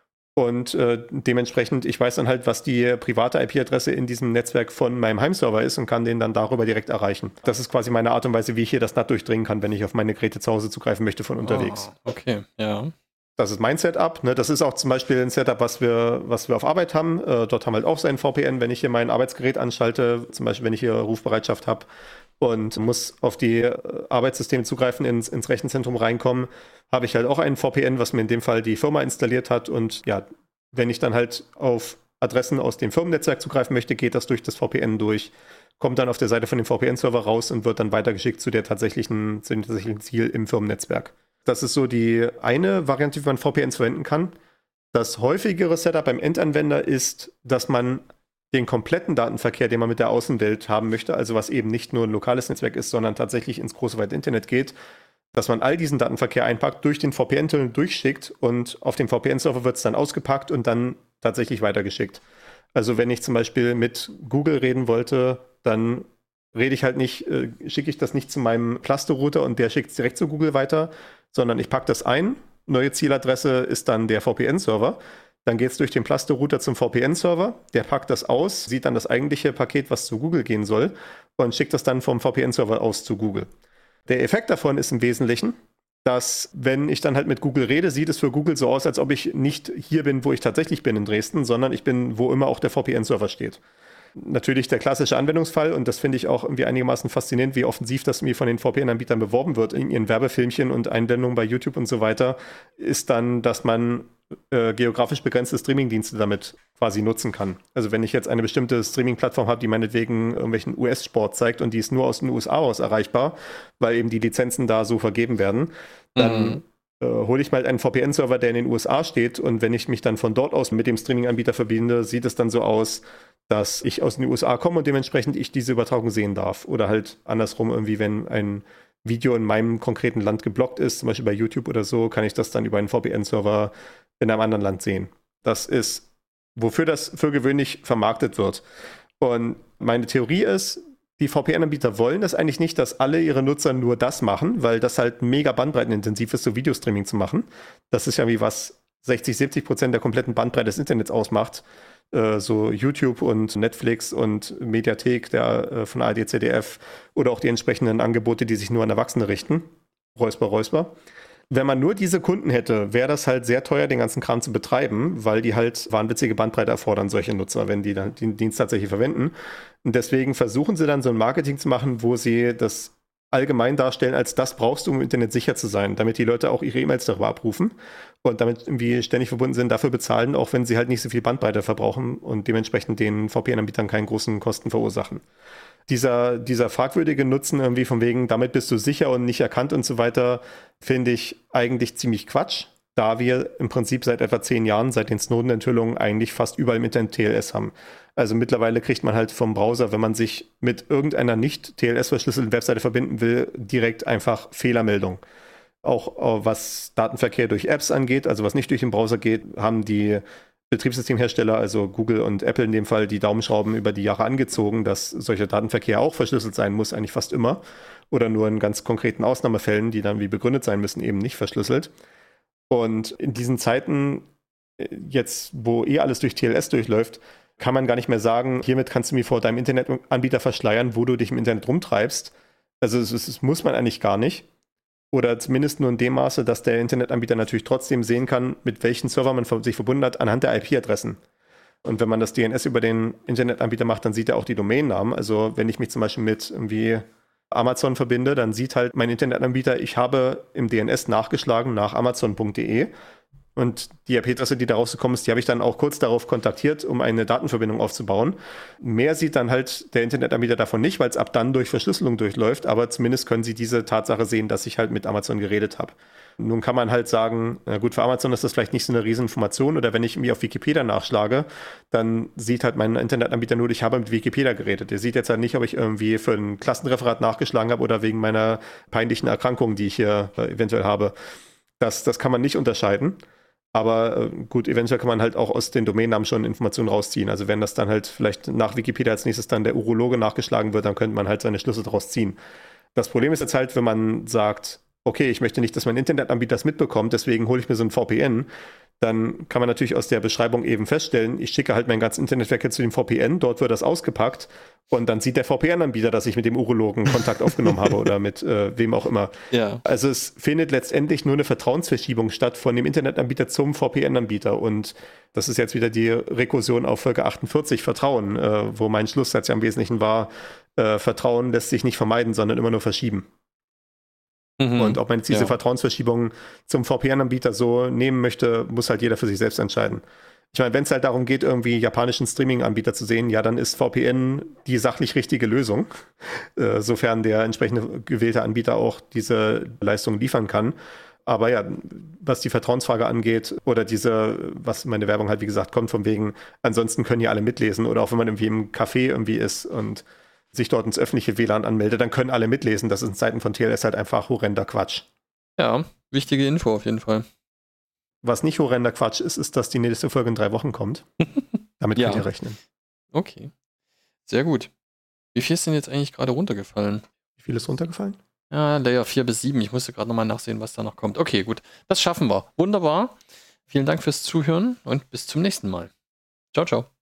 Und dementsprechend, ich weiß dann halt, was die private IP-Adresse in diesem Netzwerk von meinem Heimserver ist und kann den dann darüber direkt erreichen. Das ist quasi meine Art und Weise, wie ich hier das NAT durchdringen kann, wenn ich auf meine Geräte zu Hause zugreifen möchte von unterwegs. Okay, ja. Das ist mein Setup. Ne? Das ist auch zum Beispiel ein Setup, was wir auf Arbeit haben. Dort haben wir halt auch sein VPN, wenn ich hier mein Arbeitsgerät anschalte, zum Beispiel wenn ich hier Rufbereitschaft habe und muss auf die Arbeitssysteme zugreifen, ins Rechenzentrum reinkommen, habe ich halt auch einen VPN, was mir in dem Fall die Firma installiert hat. Und ja, wenn ich dann halt auf Adressen aus dem Firmennetzwerk zugreifen möchte, geht das durch das VPN durch, kommt dann auf der Seite von dem VPN-Server raus und wird dann weitergeschickt zu dem tatsächlichen Ziel im Firmennetzwerk. Das ist so die eine Variante, wie man VPNs verwenden kann. Das häufigere Setup beim Endanwender ist, dass man den kompletten Datenverkehr, den man mit der Außenwelt haben möchte, also was eben nicht nur ein lokales Netzwerk ist, sondern tatsächlich ins große weite Internet geht, dass man all diesen Datenverkehr einpackt, durch den VPN-Tunnel durchschickt und auf dem VPN-Server wird es dann ausgepackt und dann tatsächlich weitergeschickt. Also wenn ich zum Beispiel mit Google reden wollte, dann schicke ich das nicht zu meinem Cluster-Router und der schickt es direkt zu Google weiter, sondern ich packe das ein. Neue Zieladresse ist dann der VPN-Server. Dann geht es durch den Cluster-Router zum VPN-Server. Der packt das aus, sieht dann das eigentliche Paket, was zu Google gehen soll und schickt das dann vom VPN-Server aus zu Google. Der Effekt davon ist im Wesentlichen, dass, wenn ich dann halt mit Google rede, sieht es für Google so aus, als ob ich nicht hier bin, wo ich tatsächlich bin in Dresden, sondern ich bin, wo immer auch der VPN-Server steht. Natürlich der klassische Anwendungsfall, und das finde ich auch irgendwie einigermaßen faszinierend, wie offensiv das mir von den VPN-Anbietern beworben wird in ihren Werbefilmchen und Einblendungen bei YouTube und so weiter, ist dann, dass man geografisch begrenzte Streamingdienste damit quasi nutzen kann. Also wenn ich jetzt eine bestimmte Streaming-Plattform habe, die meinetwegen irgendwelchen US-Sport zeigt und die ist nur aus den USA aus erreichbar, weil eben die Lizenzen da so vergeben werden, dann hole ich mal einen VPN-Server, der in den USA steht, und wenn ich mich dann von dort aus mit dem Streaming-Anbieter verbinde, sieht es dann so aus, dass ich aus den USA komme und dementsprechend ich diese Übertragung sehen darf. Oder halt andersrum irgendwie, wenn ein Video in meinem konkreten Land geblockt ist, zum Beispiel bei YouTube oder so, kann ich das dann über einen VPN-Server in einem anderen Land sehen. Das ist, wofür das für gewöhnlich vermarktet wird. Und meine Theorie ist, die VPN-Anbieter wollen das eigentlich nicht, dass alle ihre Nutzer nur das machen, weil das halt mega bandbreitenintensiv ist, so Videostreaming zu machen. Das ist ja wie was 60-70% der kompletten Bandbreite des Internets ausmacht. So YouTube und Netflix und Mediathek von ARD, ZDF oder auch die entsprechenden Angebote, die sich nur an Erwachsene richten. Räusper. Wenn man nur diese Kunden hätte, wäre das halt sehr teuer, den ganzen Kram zu betreiben, weil die halt wahnwitzige Bandbreite erfordern, solche Nutzer, wenn die dann den Dienst tatsächlich verwenden. Und deswegen versuchen sie dann so ein Marketing zu machen, wo sie das allgemein darstellen, als das brauchst du, um im Internet sicher zu sein, damit die Leute auch ihre E-Mails darüber abrufen und damit irgendwie ständig verbunden sind, dafür bezahlen, auch wenn sie halt nicht so viel Bandbreite verbrauchen und dementsprechend den VPN-Anbietern keinen großen Kosten verursachen. Dieser fragwürdige Nutzen irgendwie von wegen, damit bist du sicher und nicht erkannt und so weiter, finde ich eigentlich ziemlich Quatsch, da wir im Prinzip seit etwa 10 Jahren, seit den Snowden-Enthüllungen, eigentlich fast überall im Internet TLS haben. Also mittlerweile kriegt man halt vom Browser, wenn man sich mit irgendeiner nicht TLS-verschlüsselten Webseite verbinden will, direkt einfach Fehlermeldung. Auch was Datenverkehr durch Apps angeht, also was nicht durch den Browser geht, haben die Betriebssystemhersteller, also Google und Apple in dem Fall, die Daumenschrauben über die Jahre angezogen, dass solcher Datenverkehr auch verschlüsselt sein muss, eigentlich fast immer. Oder nur in ganz konkreten Ausnahmefällen, die dann wie begründet sein müssen, eben nicht verschlüsselt. Und in diesen Zeiten, jetzt wo alles durch TLS durchläuft, kann man gar nicht mehr sagen, hiermit kannst du mir vor deinem Internetanbieter verschleiern, wo du dich im Internet rumtreibst. Also das muss man eigentlich gar nicht. Oder zumindest nur in dem Maße, dass der Internetanbieter natürlich trotzdem sehen kann, mit welchen Servern man sich verbunden hat, anhand der IP-Adressen. Und wenn man das DNS über den Internetanbieter macht, dann sieht er auch die Domainnamen. Also wenn ich mich zum Beispiel mit irgendwie Amazon verbinde, dann sieht halt mein Internetanbieter, ich habe im DNS nachgeschlagen nach amazon.de. Und die IP-Adresse, die da rausgekommen ist, die habe ich dann auch kurz darauf kontaktiert, um eine Datenverbindung aufzubauen. Mehr sieht dann halt der Internetanbieter davon nicht, weil es ab dann durch Verschlüsselung durchläuft, aber zumindest können sie diese Tatsache sehen, dass ich halt mit Amazon geredet habe. Nun kann man halt sagen, na gut, für Amazon ist das vielleicht nicht so eine Rieseninformation, oder wenn ich irgendwie auf Wikipedia nachschlage, dann sieht halt mein Internetanbieter nur, ich habe mit Wikipedia geredet. Der sieht jetzt halt nicht, ob ich irgendwie für ein Klassenreferat nachgeschlagen habe oder wegen meiner peinlichen Erkrankung, die ich hier eventuell habe. Das kann man nicht unterscheiden. Aber gut, eventuell kann man halt auch aus den Domainnamen schon Informationen rausziehen. Also wenn das dann halt vielleicht nach Wikipedia als nächstes dann der Urologe nachgeschlagen wird, dann könnte man halt seine Schlüsse daraus ziehen. Das Problem ist jetzt halt, wenn man sagt, okay, ich möchte nicht, dass mein Internetanbieter das mitbekommt, deswegen hole ich mir so ein VPN, dann kann man natürlich aus der Beschreibung eben feststellen, ich schicke halt meinen ganzen Internetverkehr zu dem VPN, dort wird das ausgepackt und dann sieht der VPN-Anbieter, dass ich mit dem Urologen Kontakt aufgenommen habe oder mit wem auch immer. Ja. Also es findet letztendlich nur eine Vertrauensverschiebung statt von dem Internetanbieter zum VPN-Anbieter und das ist jetzt wieder die Rekursion auf Folge 48, Vertrauen, wo mein Schlusssatz ja im Wesentlichen war, Vertrauen lässt sich nicht vermeiden, sondern immer nur verschieben. Und ob man jetzt diese Vertrauensverschiebung zum VPN-Anbieter so nehmen möchte, muss halt jeder für sich selbst entscheiden. Ich meine, wenn es halt darum geht, irgendwie japanischen Streaming-Anbieter zu sehen, ja, dann ist VPN die sachlich richtige Lösung, sofern der entsprechende gewählte Anbieter auch diese Leistung liefern kann. Aber ja, was die Vertrauensfrage angeht oder was meine Werbung halt wie gesagt kommt von wegen, ansonsten können ja alle mitlesen oder auch wenn man irgendwie im Café irgendwie ist und sich dort ins öffentliche WLAN anmeldet, dann können alle mitlesen. Das ist in Zeiten von TLS halt einfach horrender Quatsch. Ja, wichtige Info auf jeden Fall. Was nicht horrender Quatsch ist, ist, dass die nächste Folge in 3 Wochen kommt. Damit könnt ihr rechnen. Okay, sehr gut. Wie viel ist denn jetzt eigentlich gerade runtergefallen? Wie viel ist runtergefallen? Ja, Layer 4 bis 7. Ich musste gerade nochmal nachsehen, was da noch kommt. Okay, gut. Das schaffen wir. Wunderbar. Vielen Dank fürs Zuhören und bis zum nächsten Mal. Ciao, ciao.